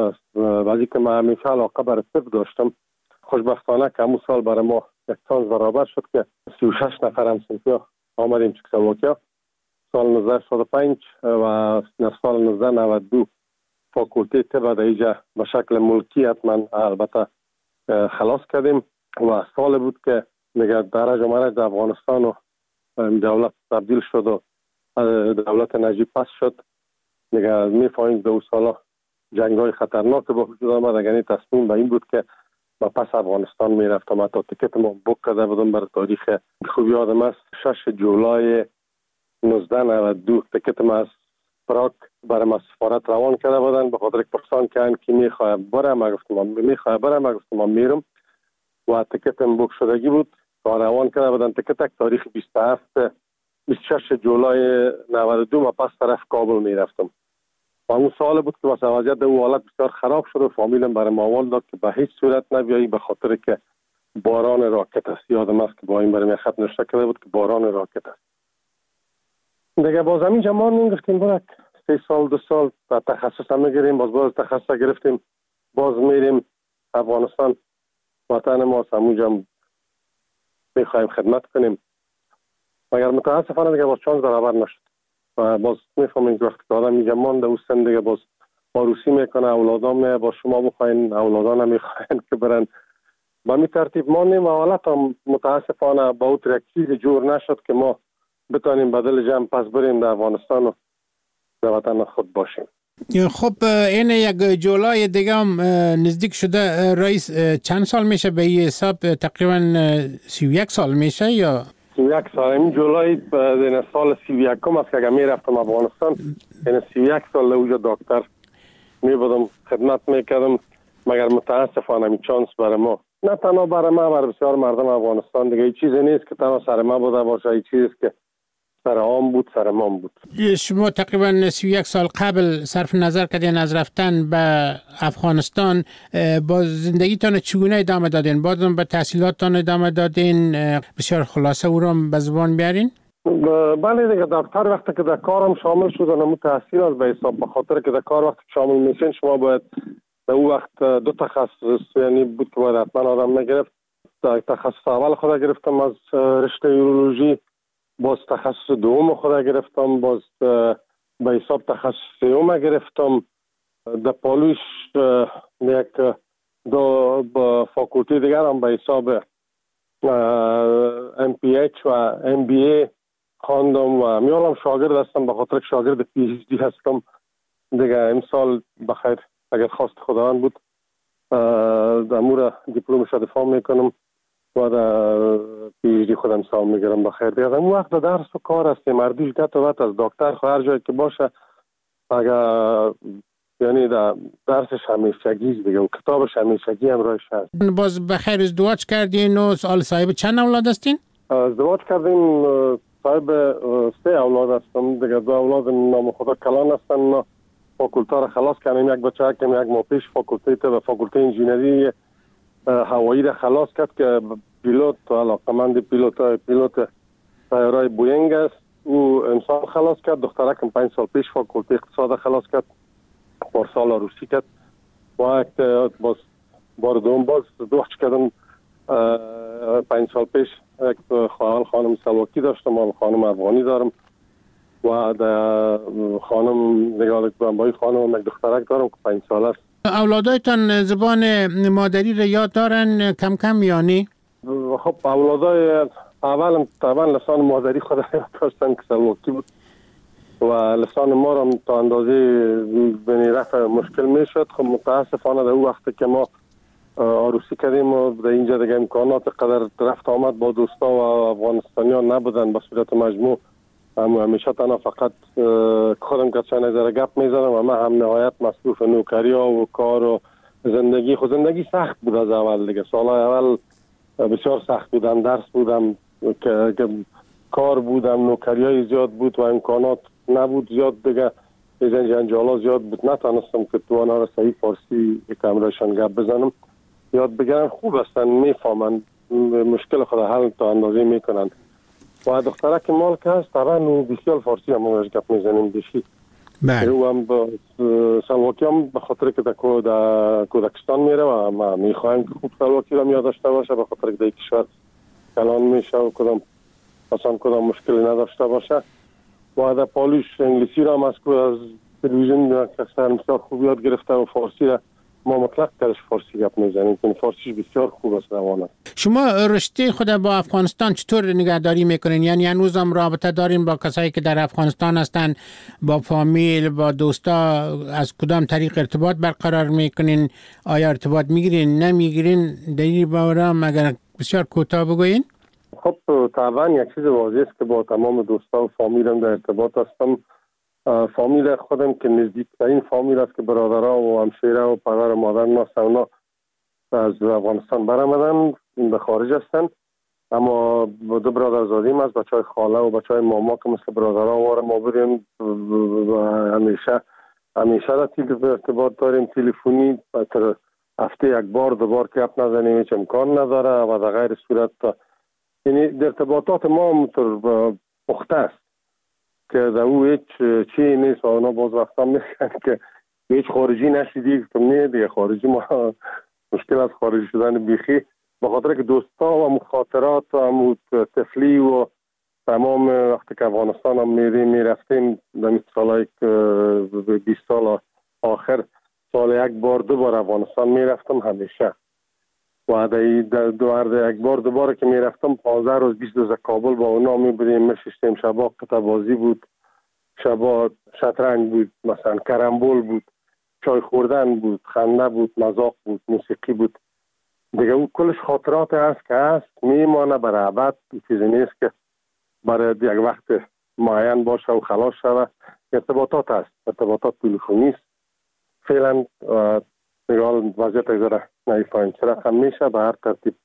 S5: بعضی که من همیشه علاقه برای طب داشتم، خوشبختانه که همون سال برای ما یک چانس برابر شد که سی و شش نفر همسنفیا آمدیم چکسلواکیا سال نوزده هشتاد و پنج و در سال نوزده نود و دو فاکولته طب در اینجا به شکل ملکی حتما البته خلاص کردیم و سال بود که نگه درج و مرج در افغانستان و دولت تبدیل شد و دولت نجیب پس شد. نگه میفهمیم دو سالا جنگ های خطرناک با وجود آمد. یعنی تصمیم به این بود که و پس افغانستان می رفتم. حتی تیکت ما بوک کرده بودم برای تاریخ خوب یادم است شش جولای نوزده نود و دو تیکت ما از پراگ برای ما سفارت روان کرده بودن، به خاطر پرسان که کی میخواه برم. ما گفتم میخواه برم، ما گفتم من میرم و تیکتم بوک شدگی بود و روان کرده بودن. تیکت تاریخ بیست و هفت بیست و شش جولای نود و دو ما پس طرف کابل می رفتم. و اون سال بود که واسه وضعیت او حالت بسیار خراب شد و فامیلم برای ماوال داد که به هیچ صورت نبیایی به خاطر که باران راکت است. یادم است که با این برای خط نوشته کرده بود که باران راکت است. دیگه باز همین جمان میگفتیم برای سه سال دو سال تخصص هم میگیریم، باز باز تخصص گرفتیم، باز میریم افغانستان وطن ما همونجا میخوایم خدمت کنیم، مگر متاسفانه دیگه باز چانس برابر نشد و باز میفهمیم که وقتی که آدم میگه مانده او سن دیگه باز آروسی میکنه، اولادام نه با شما بخواین، اولادان هم میخواین که برن با می ترتیب ماندیم و حالت هم متاسفانه با او ترکیز جور نشد که ما بتانیم بدل جمع پس بریم در افغانستان و در وطن خود باشیم.
S4: خب این یک جولای دیگه هم نزدیک شده رئیس، چند سال میشه به این حساب؟ تقریبا سی و یک سال میشه یا
S5: سی و یک سال؟ این جولای این سال سی و یکم است که اگر میرفتم افغانستان، این سی و یک سال اوجا دکتر میبودم خدمت میکردم، مگر متاسفانه این چانس برای ما، نه تنها برای ما، برای بسیار مردم افغانستان دیگه این چیزی نیست که تنها سر ما بوده باشه، این چیزی که سر عام بود، سر ما بود.
S4: شما تقریبا سی و یک سال قبل صرف نظر کردین از رفتن به افغانستان، با زندگیتان چگونه ادامه دادین؟ بازم به تحصیلاتتان ادامه دادین؟ بسیار خلاصه او را به زبان بیارین.
S5: بله دیگه، دکتر وقتی که در کارم شامل شدن همون تحصیل از به حساب، به خاطر که در کار وقتی شامل میشین شما باید در اون وقت دو تخصص یعنی بود که باید حتما آدم نگرفت. تخصص اول خود گرفتم از رشته یورولوژی، باز تخصص دوم خود گرفتم، باز به حساب تخصص سوم گرفتم. در پالوش یک دو با فاکولتی دیگر هم به حساب ام پی اچ و ام بی ای خواندم و میالم شاگرد هستم، به خاطر شاگرد پی ایچ دی هستم دیگه. امسال بخیر اگر خواست خداوند بود امور دیپلمش دفاع میکنم و در پیشی خودم سلام میگیرم بخیر دیگه. اون وقت درس و کار است مردیش گت و از دکتر هر جایی که باشه اگر یعنی در درسش همیشگی دیگه و کتابش همیشگی هم روش هست.
S4: باز بخیر ازدواج کردین و سال صاحب چند اولاد هستین؟
S5: ازدواج کردیم، صاحب سه اولاد هستم دیگه. دو اولاد نام خدا کلان هستن. فاکولته را خلاص کردیم، یک بچه کم یک ماه پیش فاکولته و فاکولته انجینری هوایی را خلاص کرد که پیلوت و علاقمند پیلوت پیلوت طیاره بوینگ است. او امسال خلاص کرد. دخترکم پنج سال پیش فاکولته اقتصاد خلاص کرد، پارسال روسی کرد. با یک باز بار دوم باز ازدواج کردم پنج سال پیش. یک خواهر خانم سلواکی داشتم، من خانم افغانی دارم و در خانم نگاه با خانم یک دخترک دارم که پنج سال است.
S4: اولادایتان زبان مادری را یاد دارن کم کم یعنی؟
S5: خب اولادای اول طبعا لسان مادری خود یاد داشتن که سلواکی بود و لسان ما را تا اندازه بنی رفع مشکل می شد. خب متاسفانه در اون وقت که ما عروسی کردیم و در اینجا دیگه امکانات قدر رفت آمد با دوستا و افغانستانیان نبودن به صورت مجموع. اما همیشه تنها فقط خودم که چند ذره گپ میزنم و من هم نهایت مصروف نوکری ها و کار و زندگی. خود زندگی سخت بود از اول دیگه. سالهای اول بسیار سخت بودم، درس بودم که, که کار بودم، نوکری های زیاد بود و امکانات نبود زیاد دیگه. از جنجالا زیاد بود، نتانستم که تو آنها را صحیح فارسی یکم رایشان گپ بزنم یاد بگیرن. خوب هستن، میفهمن مشکل خود حل تا اندازه میکنن. و دخترک مال که هست طبعا بسیار فارسی هم همونش گپ میزنیم بشی.
S4: بله.
S5: او هم با سلواکی هم به خاطر که در کودکستان میره و ما میخوایم که خوب سلواکی را یاد داشته باشه، به خاطر که در کشور کلان میشه و کدام اصلا کدام مشکلی نداشته باشه. و در پالوش انگلیسی را هم از تلویزیون کسر بسیار خوب یاد گرفته و فارسی را ما مطلق درش فارسی گپ میزنیم که فارسیش بسیار خوب است روان است.
S4: شما رشته خود با افغانستان چطور نگهداری میکنین؟ یعنی هنوز هم رابطه دارین با کسایی که در افغانستان هستن، با فامیل، با دوستا؟ از کدام طریق ارتباط برقرار میکنین؟ آیا ارتباط میگیرین نمیگیرین؟ دلیل باورم اگر بسیار کوتاه بگوین.
S5: خب طبعا یک چیز واضح است که با تمام دوستا و فامیلم در ارتباط هستم. فامیل خودم که نزدیکترین فامیل است که برادرها و همشیره و پدر و مادر ناست اونا از افغانستان برآمدن، این به خارج هستن. اما دو برادرزادیم از بچه های خاله و بچه های ماما که مثل برادرها واره ما بریم و همیشه همیشه در ارتباط داریم تلفنی. تر هفته یک بار دو بار که اپ نزنیم هیچ امکان نداره و در غیر صورت یعنی در ارتباطات ما متر پخته است که در او هیچ چی نیست و اونا باز وقتا میگن که هیچ خارجی نشیدی که نه دیگه خارجی ما مشکل از خارجی شدن بیخی به خاطر که دوستا و مخاطرات و طفلی و تمام وقتی که افغانستان هم میریم میرفتیم در سالهای بیست سال آخر سال یک بار دو بار افغانستان میرفتم همیشه و در دو یک بار دوباره که میرفتم پانزده روز بیست روز کابل با اونا میبودیم میشستیم. شبا قطع‌بازی بود، شبا شطرنج بود، مثلا کرمبول بود، چای خوردن بود، خنده بود، مذاق بود، موسیقی بود دیگه. اون کلش خاطرات هست که هست میمانه برای ابد. چیزی نیست که برای یک وقت معین باشه و خلاص شوه. ارتباطات هست، ارتباطات تلفنی است فعلا. نگاه وضعیت اگذاره نیفایم چه رقم میشه به هر ترتیب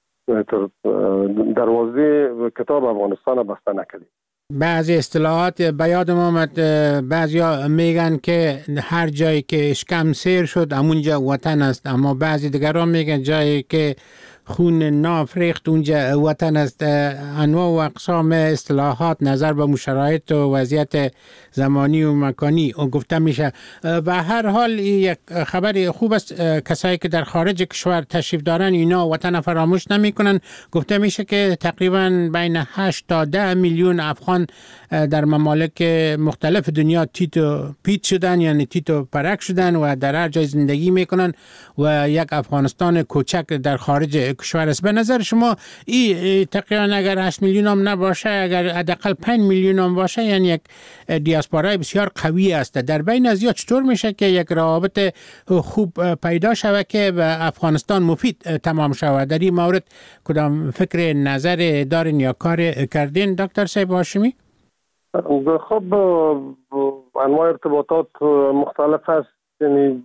S5: دروازه کتاب افغانستان بسته نکردیم.
S4: بعضی اصطلاحات به یادم آمد، بعضیا میگن که هر جایی که اشکم سیر شد همونجا وطن است، اما بعضی دیگران میگن جایی که خون ناف ریخت اونجا وطن است. انواع و اقسام اصطلاحات نظر به شرایط و وضعیت زمانی و مکانی گفته میشه. به هر حال یک خبر خوب است، کسایی که در خارج کشور تشریف دارن اینا وطن فراموش نمی کنن. گفته میشه که تقریبا بین هشت تا ده میلیون افغان در ممالک مختلف دنیا تیت و پیت شدن، یعنی تیت و پرک شدن و در هر جای زندگی میکنن و یک افغانستان کوچک در خارج کشور است. به نظر شما این تقریبا اگر هشت میلیون هم نباشه، اگر حداقل پنج میلیون هم باشه، یعنی یک دیاسپورای بسیار قوی است. در بین از یا چطور میشه که یک روابط خوب پیدا شود که به افغانستان مفید تمام شود؟ در این مورد کدام فکر نظر دارین یا کار کردین دکتر صاحب هاشمی؟
S5: خب انواع ارتباطات مختلف است، یعنی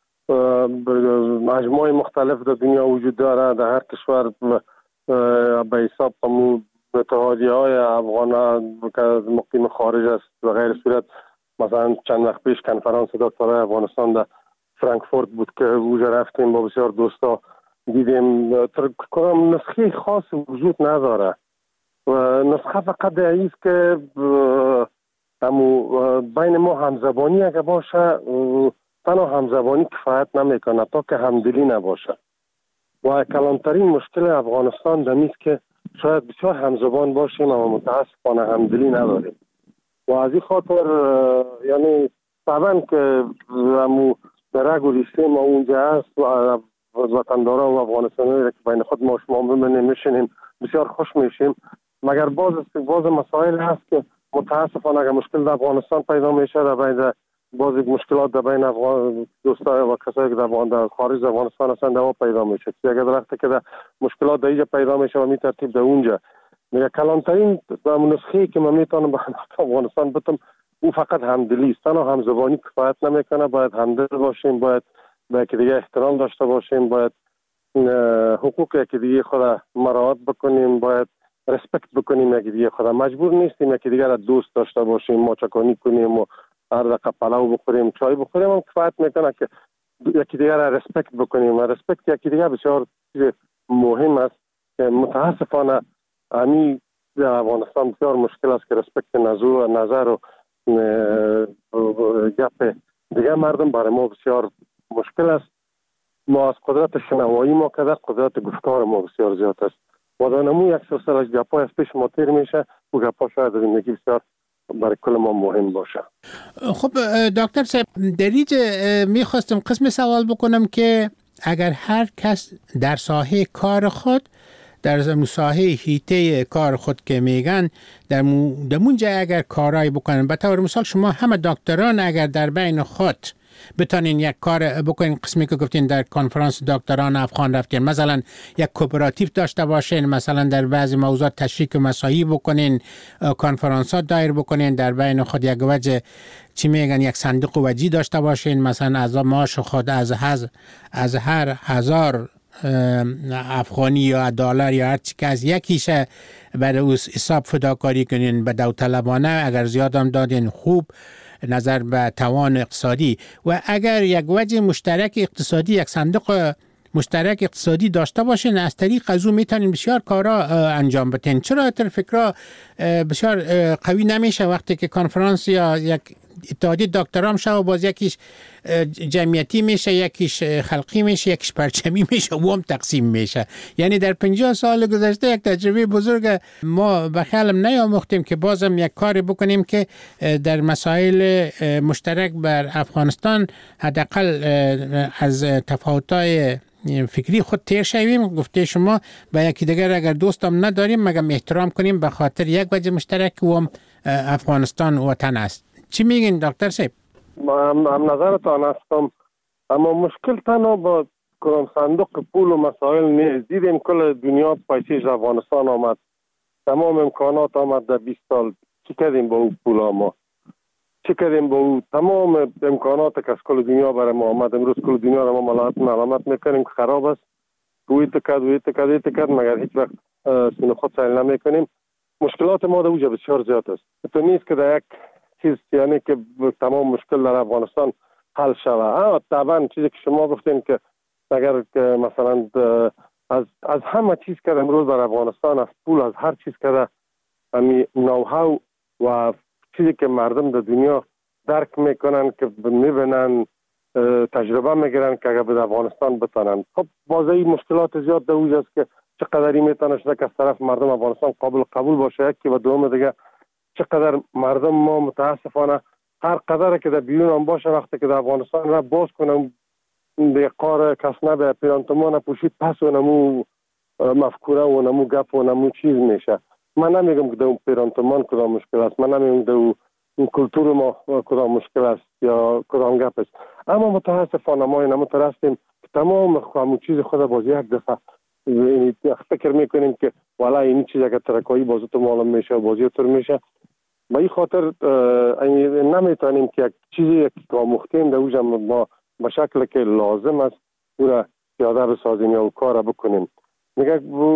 S5: مجموعه مختلف در دنیا وجود داره. در هر کشور به حساب اتحادیه های افغان که مقیم خارج است و غیر صورت. مثلا چند وقت پیش کنفرانس دکترای افغانستان در فرانکفورت بود که اونجا رفتیم، با بسیار دوستا دیدیم. کدام نسخه خاص وجود نداره و نسخه فقط است که امو بین ما همزبانی اگه باشه، تنها همزبانی کفایت نمیکنه تا که همدلی نباشه. و کلانترین مشکل افغانستان دمیست که شاید بسیار همزبان باشیم اما متاسفانه همدلی نداریم. و از این خاطر یعنی طبعا که امو درگ و ریسته ما اونجا هست و وطندارا و افغانستانی را که بین خود ما شما ببینیم میشینیم بسیار خوش میشیم. مگر باز باز مسائل هست که متاسفانه اگر مشکل در افغانستان پیدا میشه، در بین باز مشکلات در بین افغان دوستای و کسایی که در در خارج افغانستان هستند دوا پیدا میشه. اگر وقتی که در مشکلات در اینجا پیدا میشه و می ترتیب در اونجا میگه کلانترین نسخه‌ای که من میتونم به افغانستان بتم اون فقط همدلی است. تنها همزبانی کفایت نمیکنه. باید همدل باشیم، باید به یکی دیگه احترام داشته باشیم، باید حقوق یکی دیگه خود مراعات بکنیم، باید رسپکت بکنیم یکی دیگه خود. مجبور نیستیم یکی دیگه را دوست داشته باشیم، ماچکانی کنیم و هر دقیقه پلاو بخوریم، چای بخوریم. هم کفایت میکنه که یکی دیگه را رسپکت بکنیم و رسپکت یکی دیگه بسیار مهم است که متاسفانه امی در افغانستان بسیار مشکل است که رسپکت نظر نظر و گپ دیگه مردم برای ما بسیار مشکل است. ما از قدرت شنوایی ما کده قدرت گفتار ما بسیار زیاد است و در نمو یک سلسله گپای از پیش ما تیر میشه و گپا شاید زندگی بسیار برای کل ما مهم باشه.
S4: خب دکتر صاحب، در اینجا میخواستم قسم سوال بکنم که اگر هر کس در ساحه کار خود، در ساحه هیته کار خود که میگن در مونجا اگر کارایی بکنن، به طور مثال شما همه دکتران اگر در بین خود بتانین یک کار بکنین، قسمی که گفتین در کنفرانس دکتران افغان رفتین، مثلا یک کوپراتیو داشته باشین، مثلا در بعضی موضوعات تشریک مساعی بکنین، کنفرانس ها دایر بکنین، در بین خود یک وجه چی میگن یک صندوق وجی داشته باشین، مثلا از معاش خود از هز از هر هزار افغانی یا دلار یا هر چی که از یکیشه برای او حساب فداکاری کنین به داوطلبانه، اگر زیاد هم دادین خوب نظر به توان اقتصادی. و اگر یک وجه مشترک اقتصادی، یک صندوق مشترک اقتصادی داشته باشین، از طریق از او میتونین بسیار کارا انجام بدین. چرا تر فکرها بسیار قوی نمیشه وقتی که کنفرانس یا یک اتحادیه دکترام شه و باز یکیش جمعیتی میشه، یکیش خلقی میشه، یکیش پرچمی میشه و هم تقسیم میشه؟ یعنی در پنجاه سال گذشته یک تجربه بزرگ ما به خیالم نیاموختیم که بازم یک کاری بکنیم که در مسائل مشترک بر افغانستان حداقل از تفاوت‌های فکری خود تیر شویم. گفته شما به یکی دیگر اگر دوستم نداریم مگم احترام کنیم به خاطر یک وجه مشترک و هم افغانستان وطن است. چی میگین دکتر صاحب؟
S5: هم, هم نظرتان هستم، اما مشکل تنها با کدام صندوق پول و مسائل نیست. دیدیم کل دنیا پیسیش افغانستان آمد، تمام امکانات آمد در بیست سال. چی کردیم با اون پول ما؟ چی کردیم با اون تمام امکانات که از کل دنیا برای ما آمد؟ امروز کل دنیا را ما ملامت ملامت میکنیم که خراب است، ویت کرد ویت کرد ویت کرد مگر هیچ وقت سینه خود سیل نمیکنیم. مشکلات ما در اونجا بسیار زیاد است. تو نیست که در یک چیز یعنی که تمام مشکل در افغانستان حل شود. طبعا چیزی که شما گفتین که اگر که مثلا از از همه چیز که امروز در افغانستان، از پول، از هر چیز که همین نوهاو و چیزی که مردم در دنیا درک میکنن که میبینن تجربه میگیرن که اگر به افغانستان بتانن. خب بازی مشکلات زیاد در اونجا است که چقدری میتونه شده که از طرف مردم افغانستان قابل قبول باشه، یکی و دوم دیگه چقدر مردم ما متاسفانه هر قدر که در بیرون هم باشه وقتی که در افغانستان را باز کنم به قاره کس نبه پیرانتمان پوشید پس و نمو مفکوره و نمو گپ و نمو چیز میشه. من نمیگم که در اون پیرانتمان کدام مشکل است، من نمیگم در اون کلتور ما کدام مشکل است یا کدام گپ است، اما متاسفانه ما این مترسیم که تمام همون چیز خود باز یک دفعه فکر میکنیم که والا این چیز اگر ترکایی بازو تو معلوم میشه و بازی طور میشه. به این خاطر نمیتونیم که یک چیزی که آموختیم در اوجه ما به شکل که لازم است او را پیاده بسازیم یا کار بکنیم. میگه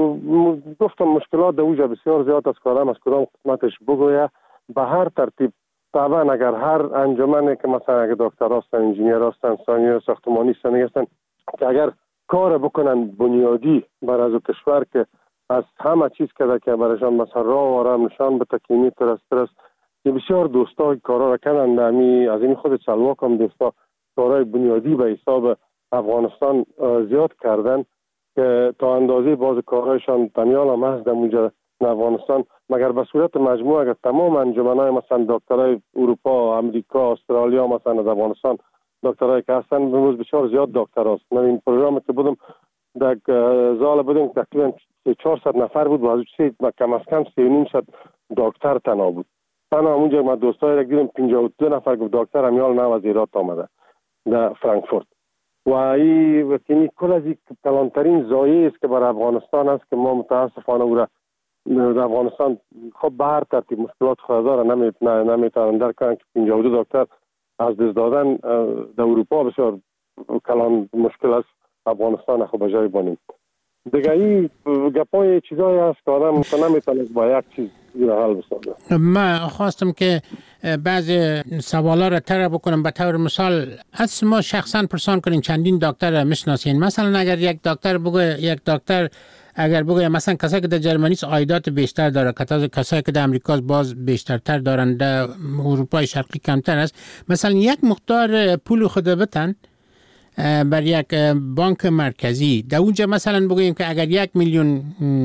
S5: گفتم مشکلات در اوجه بسیار زیاد است، کارم از کدام قسمتش بگویه به هر ترتیب. طبعا اگر هر انجمنی که مثلا اگر دکتر هستن، انجینیر هستن، سانیور ساختمانی هستن که اگر کار بکنن بنیادی بر از کشور که از همه چیز که که برایشان مثلا راه و آرام نشان به تکینی ترست ترست که بسیار دوستا کارا را کردن دمی از این خود سلواک هم دوستا کارهای بنیادی به حساب افغانستان زیاد کردن که تا اندازه باز کارهایشان دمیال هم هست در اونجا افغانستان. مگر به صورت مجموع اگر تمام انجمنهای مثلا دکترای اروپا، امریکا، استرالیا مثلا از افغانستان دکترای که هستن بموز بسیار زیاد دکتر هست. من این پروگرامی که بودم در زال بودم تقریبا چهارصد نفر بود و از چه کم از کم سه و نیم صد دکتر تنها بود. تنها اونجا ما دوستای را دیدم پنجاه و دو نفر گفت دکتر همیال نه از ایران آمده در فرانکفورت. و این وقتی کل از این کلانترین زایه است که برای افغانستان است که ما متاسفانه او را در افغانستان خب به هر ترتیب مشکلات خود داره نمیتونن در کنن که پنجاه و دو دکتر از دست دادن در اروپا بسیار کلان مشکل است، افغانستان خب بجای بانیم دیگه. این گپای چیزایی هست که آدم نمیتونه با یک چیز حل بسازه.
S4: من خواستم که بعض سوالا را طرح بکنم. به طور مثال از ما شخصا پرسان کنیم چندین دکتر میشناسین. مثلا اگر یک دکتر بگه یک دکتر اگر بگه مثلا کسایی که در جرمنی عایدات بیشتر داره، کسایی که در امریکا باز بیشترتر دارن، در اروپای شرقی کمتر است، مثلا یک مقدار پول خود بتن بر یک بانک مرکزی در اونجا مثلا بگوییم که اگر یک میلیون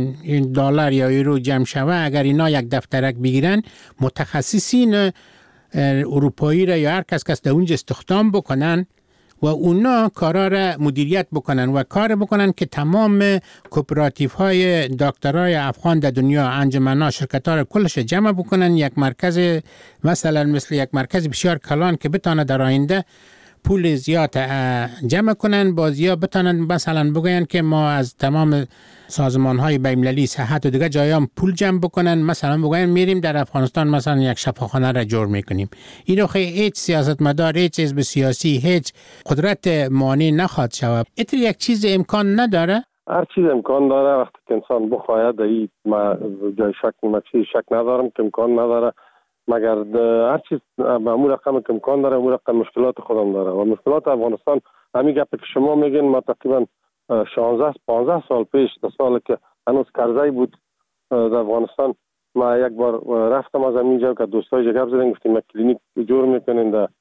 S4: دلار یا یورو جمع شوه، اگر اینا یک دفترک بگیرن متخصصین اروپایی را یا هر کس کس در اونجا استخدام بکنن و اونا کارا را مدیریت بکنن و کار بکنن که تمام کوپراتیف های دکترای افغان در دنیا، انجمن‌ها، شرکت‌ها را کلش جمع بکنن یک مرکز، مثلا مثل یک مرکز بسیار کلان که بتانه در آینده پول زیاد جمع کنن، بازیا بتانن مثلا بگوین که ما از تمام سازمان‌های بین‌المللی صحت و دیگه جایام پول جمع بکنن، مثلا بگوین میریم در افغانستان مثلا یک شفاخانه را جور میکنیم. این رو هیچ سیاستمدار، هیچ حزب سیاسی، هیچ قدرت مانع نخواد شود. اینطور یک چیز امکان نداره؟
S5: هر چیز امکان داره وقتی که انسان بخواهد. این ما جای شک ما چیز شک ندارم که امکان نداره، مگر هر چیز به امور رقم که امکان داره امور رقم مشکلات خودم داره و مشکلات افغانستان همین گپ که شما میگین. ما تقریبا شانزده پانزده سال پیش در سال که هنوز کرزی بود در افغانستان ما یک بار رفتم از همینجا که دوستای جگب زدن گفتیم ما کلینیک جور میکنیم در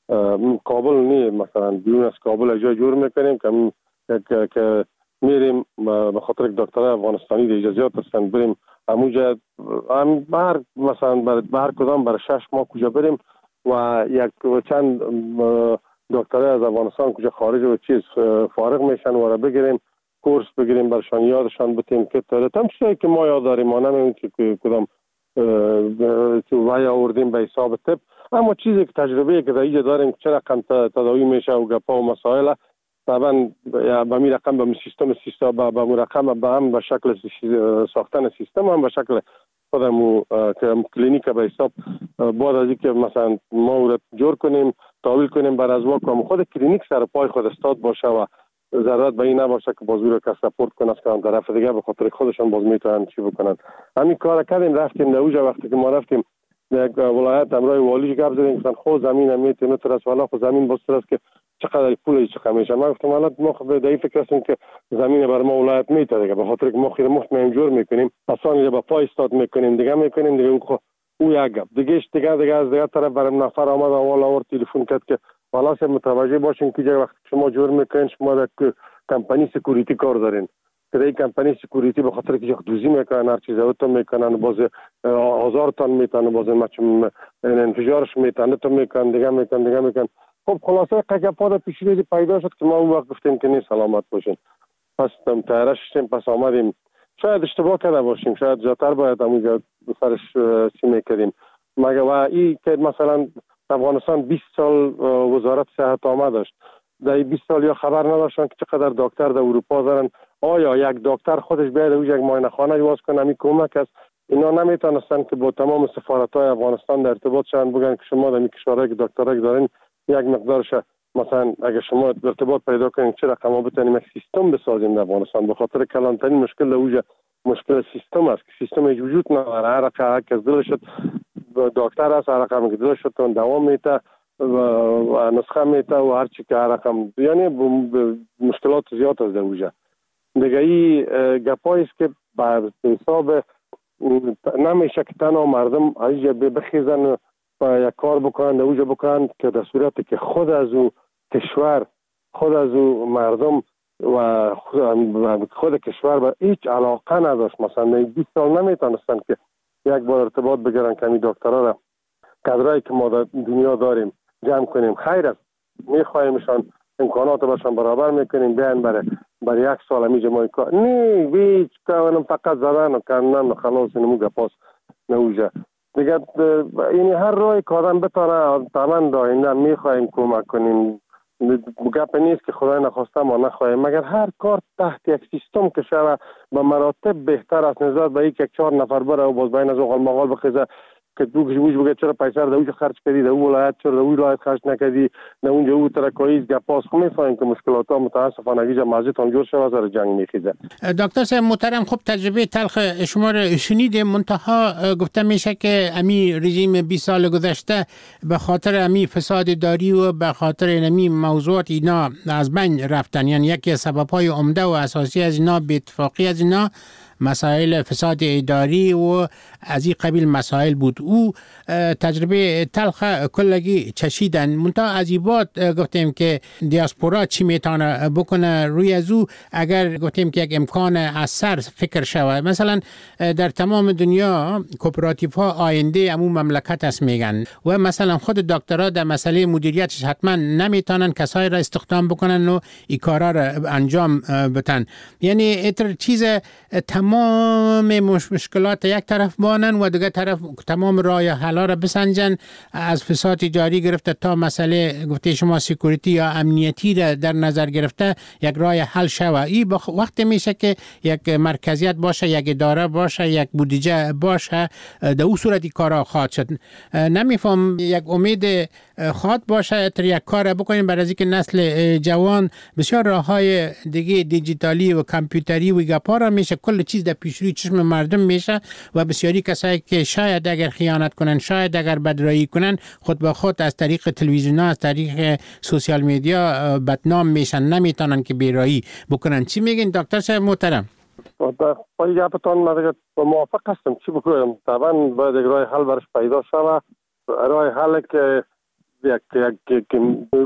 S5: کابل، نه مثلا بیرون از کابل جای جور میکنیم که که میریم به خاطر دکتر افغانستانی در اجازهات هستن بریم همونجا هم بر مثلا بر کدام بر شش ماه کجا بریم و یک چند دکتر از افغانستان کجا خارج و چیز فارغ میشن و را بگیریم کورس بگیریم برشان یادشان بتیم که تام چیزی که ما یاد داریم ما نمیدونیم که کدام تو وای آوردیم به حساب طب، اما چیزی که تجربه که در اینجا داریم چه رقم تداوی میشه و گپا و مسائل طبعا به می رقم به سیستم سیستم به می رقم به هم به شکل ساختن سیستم هم به شکل خودمو که کلینیک به حساب بعد از اینکه مثلا ما رو جور کنیم تحویل کنیم بر از واقع خود کلینیک سر پای خود استاد باشه و ضرورت به این نباشه که بازو رو که سپورت کنه از طرف دیگه به خاطر خودشون باز میتونن چی بکنن. همین کار کردیم رفتیم نوجا وقتی که ما رفتیم یک ولایت امرای والی گپ زدیم گفتن خود زمین میتونه ترس والا خود زمین باز ترس که چقدر پول چقدر میشه. ما گفتم حالا ما خب در این فکر هستیم که زمین بر ما ولایت میتونه دیگه به خاطر که ما خیر مفت منجور میکنیم آسان با پای استاد میکنیم دیگه میکنیم دیگه او او یک گپ دیگه دیگه دیگه از دیگه طرف برام نفر آمد اول اور تلفن کرد که والا سه متوجه باشین که وقتی شما جور میکنین شما در کمپانی سکیوریتی کار دارین که این کمپانی سکیوریتی به خاطر که دوزی میکنن هر چیز اوتو میکنن باز هزار تن میتونه باز مچم انفجارش میتونه تو میکنن دیگه میکنن دیگه میکنن. خب خلاصه قگپا پیشروی پیدا شد که ما اون وقت گفتیم که نه سلامت باشین. پس تم تیارش شدیم پس آمدیم شاید اشتباه کرده باشیم، شاید جاتر باید همونجا سرش چی میکردیم. مگه و این که مثلا افغانستان بیست سال وزارت صحت عامه داشت، در این بیست سال یا خبر نداشتن که چقدر دکتر در اروپا دارن. آیا یک دکتر خودش بیاد اوج یک معاینه خانه باز کنه؟ می کمک است. اینا نمیتونستن که با تمام سفارت‌های افغانستان در ارتباط شدن، بگن که شما در این کشورهای که دکترای دارین یک مقدارش مثلا اگه شما ارتباط پیدا کنین چه رقم بتونیم یک سیستم بسازیم در افغانستان. به خاطر کلانترین مشکل اوج مشکل سیستم است که سیستم هیچ وجود نداره. هر رقم که دل شد دکتر است، هر رقم که دل شد اون دوام میته و نسخه میته و هر چی که هر رقم، یعنی مشکلات زیاد است در اوج. دیگه این گپایی است که به حساب نمیشه که تنها مردم اینجا بخیزن و یک کار بکنن در اوج بکنن که در صورتی که خود از او کشور، خود از او مردم و خود کشور به هیچ علاقه نداشت. مثلا بیست سال نمیتونستن که یک بار ارتباط بگیرن که این دکترها را کادرایی که ما در دنیا داریم جمع کنیم. خیر است، میخوایمشان امکانات باشن برابر میکنیم بیان برای برای یک سال همی جمعی کار نه هیچ کنم فقط زدن و کندن و خلاص نمو گپاس نوجه دیگه. این هر رای کارم بتانه تمام داینده میخوایم کمک کنیم. گپ نیست که خدای نخواسته ما نخواهیم، مگر هر کار تحت یک سیستم که شوه به مراتب بهتر است نسبت به یک چهار نفر بره و باز بین از اوغال مغال بخیزه که تو کشویش بگه چرا پیسه در اوج خرج کردی، در اون ولایت چرا در اون ولایت خرج نکردی، در اونجا او ترکاییز گپاس. خب میفهمیم که مشکلات ها متاسفانه گیجا مزید هم جور شوه سر جنگ میخیزه.
S4: دکتر صاحب محترم، خب تجربه تلخ شما را شنیدیم، منتها گفته میشه که امی رژیم بیست سال گذشته به خاطر امی فساد داری و به خاطر امی موضوعات اینا از بین رفتن. یعنی یکی از سبب‌های عمده و اساسی از اینا به اتفاقی از اینا مسائل فساد اداری و از این قبیل مسائل بود. او تجربه تلخ کلگی چشیدن، منتها از این بعد گفتیم که دیاسپورا چی میتونه بکنه روی از او اگر گفتیم که یک امکان از سر فکر شود. مثلا در تمام دنیا کوپراتیف ها آینده امو مملکت است میگن و مثلا خود دکترها در مسئله مدیریتش حتما نمیتونن کسای را استخدام بکنن و این کارا را انجام بدن. یعنی ایتر چیز تمام مشکلات یک طرف بانن و دیگه طرف تمام راه حل را بسنجن، از فساد جاری گرفته تا مسئله گفته شما سکیوریتی یا امنیتی را در نظر گرفته یک راه حل شوه. این وقت میشه که یک مرکزیت باشه، یک اداره باشه، یک بودجه باشه، در اون صورتی کارا خواهد شد. نمیفهم یک امید خواهد باشه تر یک کار بکنیم برای اینکه نسل جوان بسیار راههای دیگه دیجیتالی و کامپیوتری و گپا را میشه کل چیز در پیش روی چشم مردم میشه و بسیاری کسایی که شاید اگر خیانت کنن، شاید اگر بدرایی کنن، خود به خود از طریق تلویزیون ها، از طریق سوشال میدیا بدنام میشن، نمیتونن که بیرایی بکنن. چی میگین دکتر صاحب محترم؟
S5: با این گپتان من دیگه موافق هستم. چی بکنم؟ طبعا باید یک راه حل برش پیدا شود. راه حل که یک یک که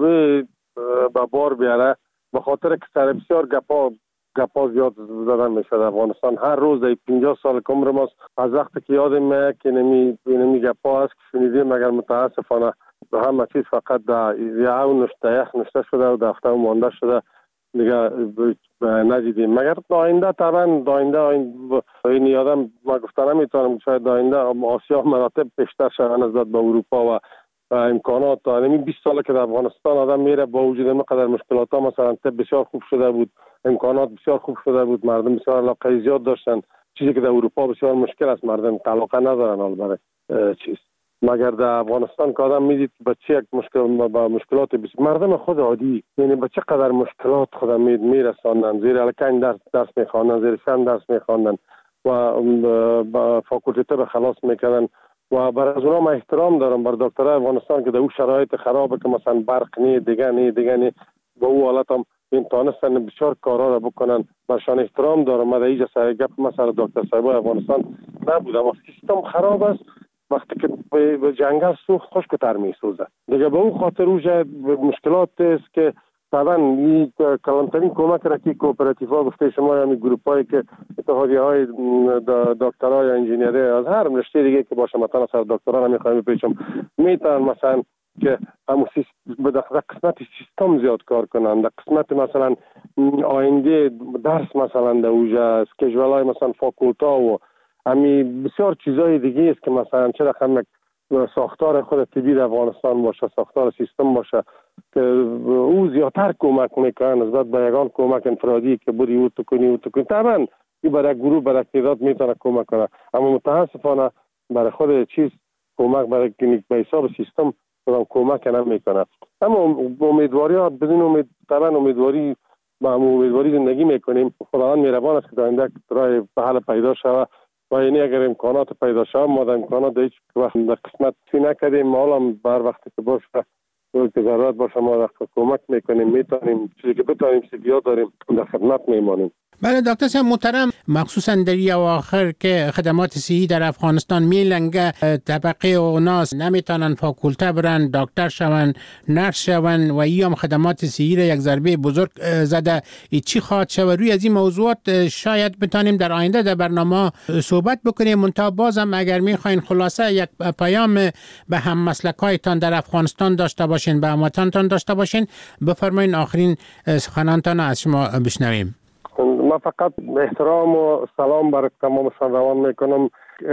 S5: به بار بیاره، به خاطر که سر بسیار گپا گپا زیاد زدن میشه در افغانستان. هر روز در پنجاه سال که عمر ماست از وقتی که یادم میاد که نمی نمی گپا هست که شنیدیم، مگر متاسفانه همه چیز فقط در یا نشته یخ نشته شده و دفتر مانده شده دیگه ندیدیم. مگر داینده طبعا داینده این یادم ما گفتن نمیتونم شاید داینده آسیا مراتب بیشتر شدن نسبت به اروپا و امکانات. یعنی بیست ساله که در افغانستان آدم میره با وجود اینقدر مشکلات ها، مثلا طب بسیار خوب شده بود، امکانات بسیار خوب شده بود، مردم بسیار علاقه زیاد داشتن، چیزی که در اروپا بسیار مشکل است، مردم علاقه ندارن حال برای چیز. مگر در افغانستان که آدم میدید به چه یک مشکل با مشکلات بسیار مردم خود عادی، یعنی به چقدر مشکلات خود می میرساندن، زیر الکن درس درس میخواندن، زیر شم درس میخواندن و با فاکولته طب خلاص میکردن. و بر از اونا من احترام دارم بر دکترای افغانستان که در اون شرایط خرابه که مثلا برق نی دیگه نی دیگه نی با او حالت هم این تانستن بسیار کارا را بکنن. برشان احترام دارم. من در اینجا سر گپ مثلا دکتر صاحب افغانستان نبودم. سیستم خراب است، وقتی که به جنگل سوخت خشک‌تر میسوزه دیگه. به اون خاطر اوجه مشکلات است که طبعا این کلانترین کمک را که کوپراتیف ها گفته شما، یعنی گروپ هایی که اتحادیه های دکترها یا انجینیری از هر رشته دیگه که باشه، مثلا سر دکترا نمیخوایم بپیچم، میتونن مثلا که همون در قسمت سیستم زیاد کار کنند، در قسمت مثلا آینده درس مثلا در اوجه اسکیجول های مثلا فاکولتا و همی بسیار چیزای دیگه است که مثلا چه رقم ساختار خود طبی در افغانستان باشه، ساختار سیستم باشه که او زیادتر کمک میکنه نسبت به یگان کمک انفرادی که بری او تو کنی او تو کنی. طبعا این برای گروه برای تعداد میتونه کمک کنه، اما متاسفانه برای خود چیز کمک برای کلینیک به حساب سیستم کدام کمک نمیکنه. اما امیدواری ها بدون امید طبعا امیدواری با امیدواری زندگی میکنیم. خداوند مهربان است که آینده راه به حل پیدا شود و یعنی اگر امکانات پیدا شود ما در امکانات در هیچ وقت در قسمت فی نکردیم، حالا بر وقتی که باشه که ضرورت باشه ما را کمک میکنیم، میتونیم چیزی که بتونیم سیدیا داریم در خدمت میمانیم.
S4: بله دکتر صاحب محترم، مخصوصا در این اواخر که خدمات صحی در افغانستان میلنگه، طبقه اوناس نمیتونن فاکولته برن، دکتر شون، نرس شون و ای هم خدمات صحی را یک ضربه بزرگ زده. ای چی خواهد شود؟ روی از این موضوعات شاید بتانیم در آینده در برنامه صحبت بکنیم. منتها بازم اگر میخواین خلاصه یک پیام به هم مسلکایتان در افغانستان داشته باشین، به هموطنتان داشته باشین، بفرمایین آخرین سخنانتان از شما بشنویم.
S5: ما فقط احترام و سلام برای تمام شنوندگان میکنم.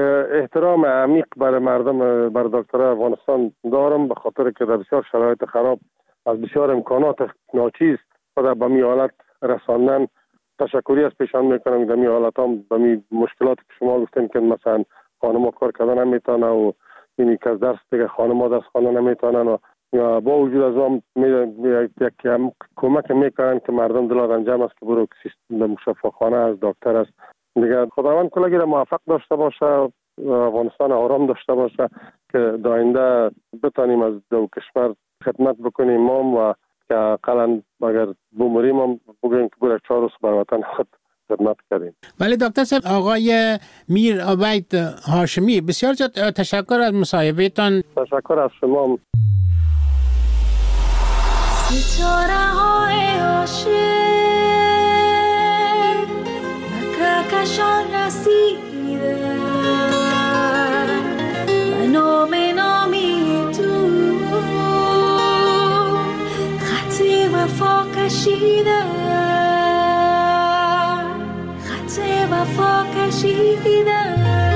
S5: احترام عمیق برای مردم، برای دکتر افغانستان دارم، به خاطر که در بسیار شرایط خراب از بسیار امکانات ناچیز خود به می حالت رساندن. تشکری از پیشان میکنم در می حالت هم به می مشکلات که شما گفتین که مثلا خانم کار کردن نمیتونه و اینی که درس دیگه خانم درس خانه نمیتونن و با وجود از هم یک کمک میکنن که مردم دلار انجام است که برو سیستم مشفاخانه از دکتر است دیگه. خداوند کلگی را موفق داشته باشه، افغانستان آرام داشته باشه که در آینده بتانیم از دو کشور خدمت بکنیم ما و که اقلا اگر بمریم هم بگویم که برای چهار روز بر وطن خود خدمت کردیم.
S4: ولی دکتر صاحب، آقای میر عبید هاشمی، بسیار زیاد تشکر از مصاحبهتان.
S5: تشکر از شما.
S6: ستاره های عاشق به کهکشان رسیده، به نام نامی تو خط وفا کشیده، خط وفا کشیده.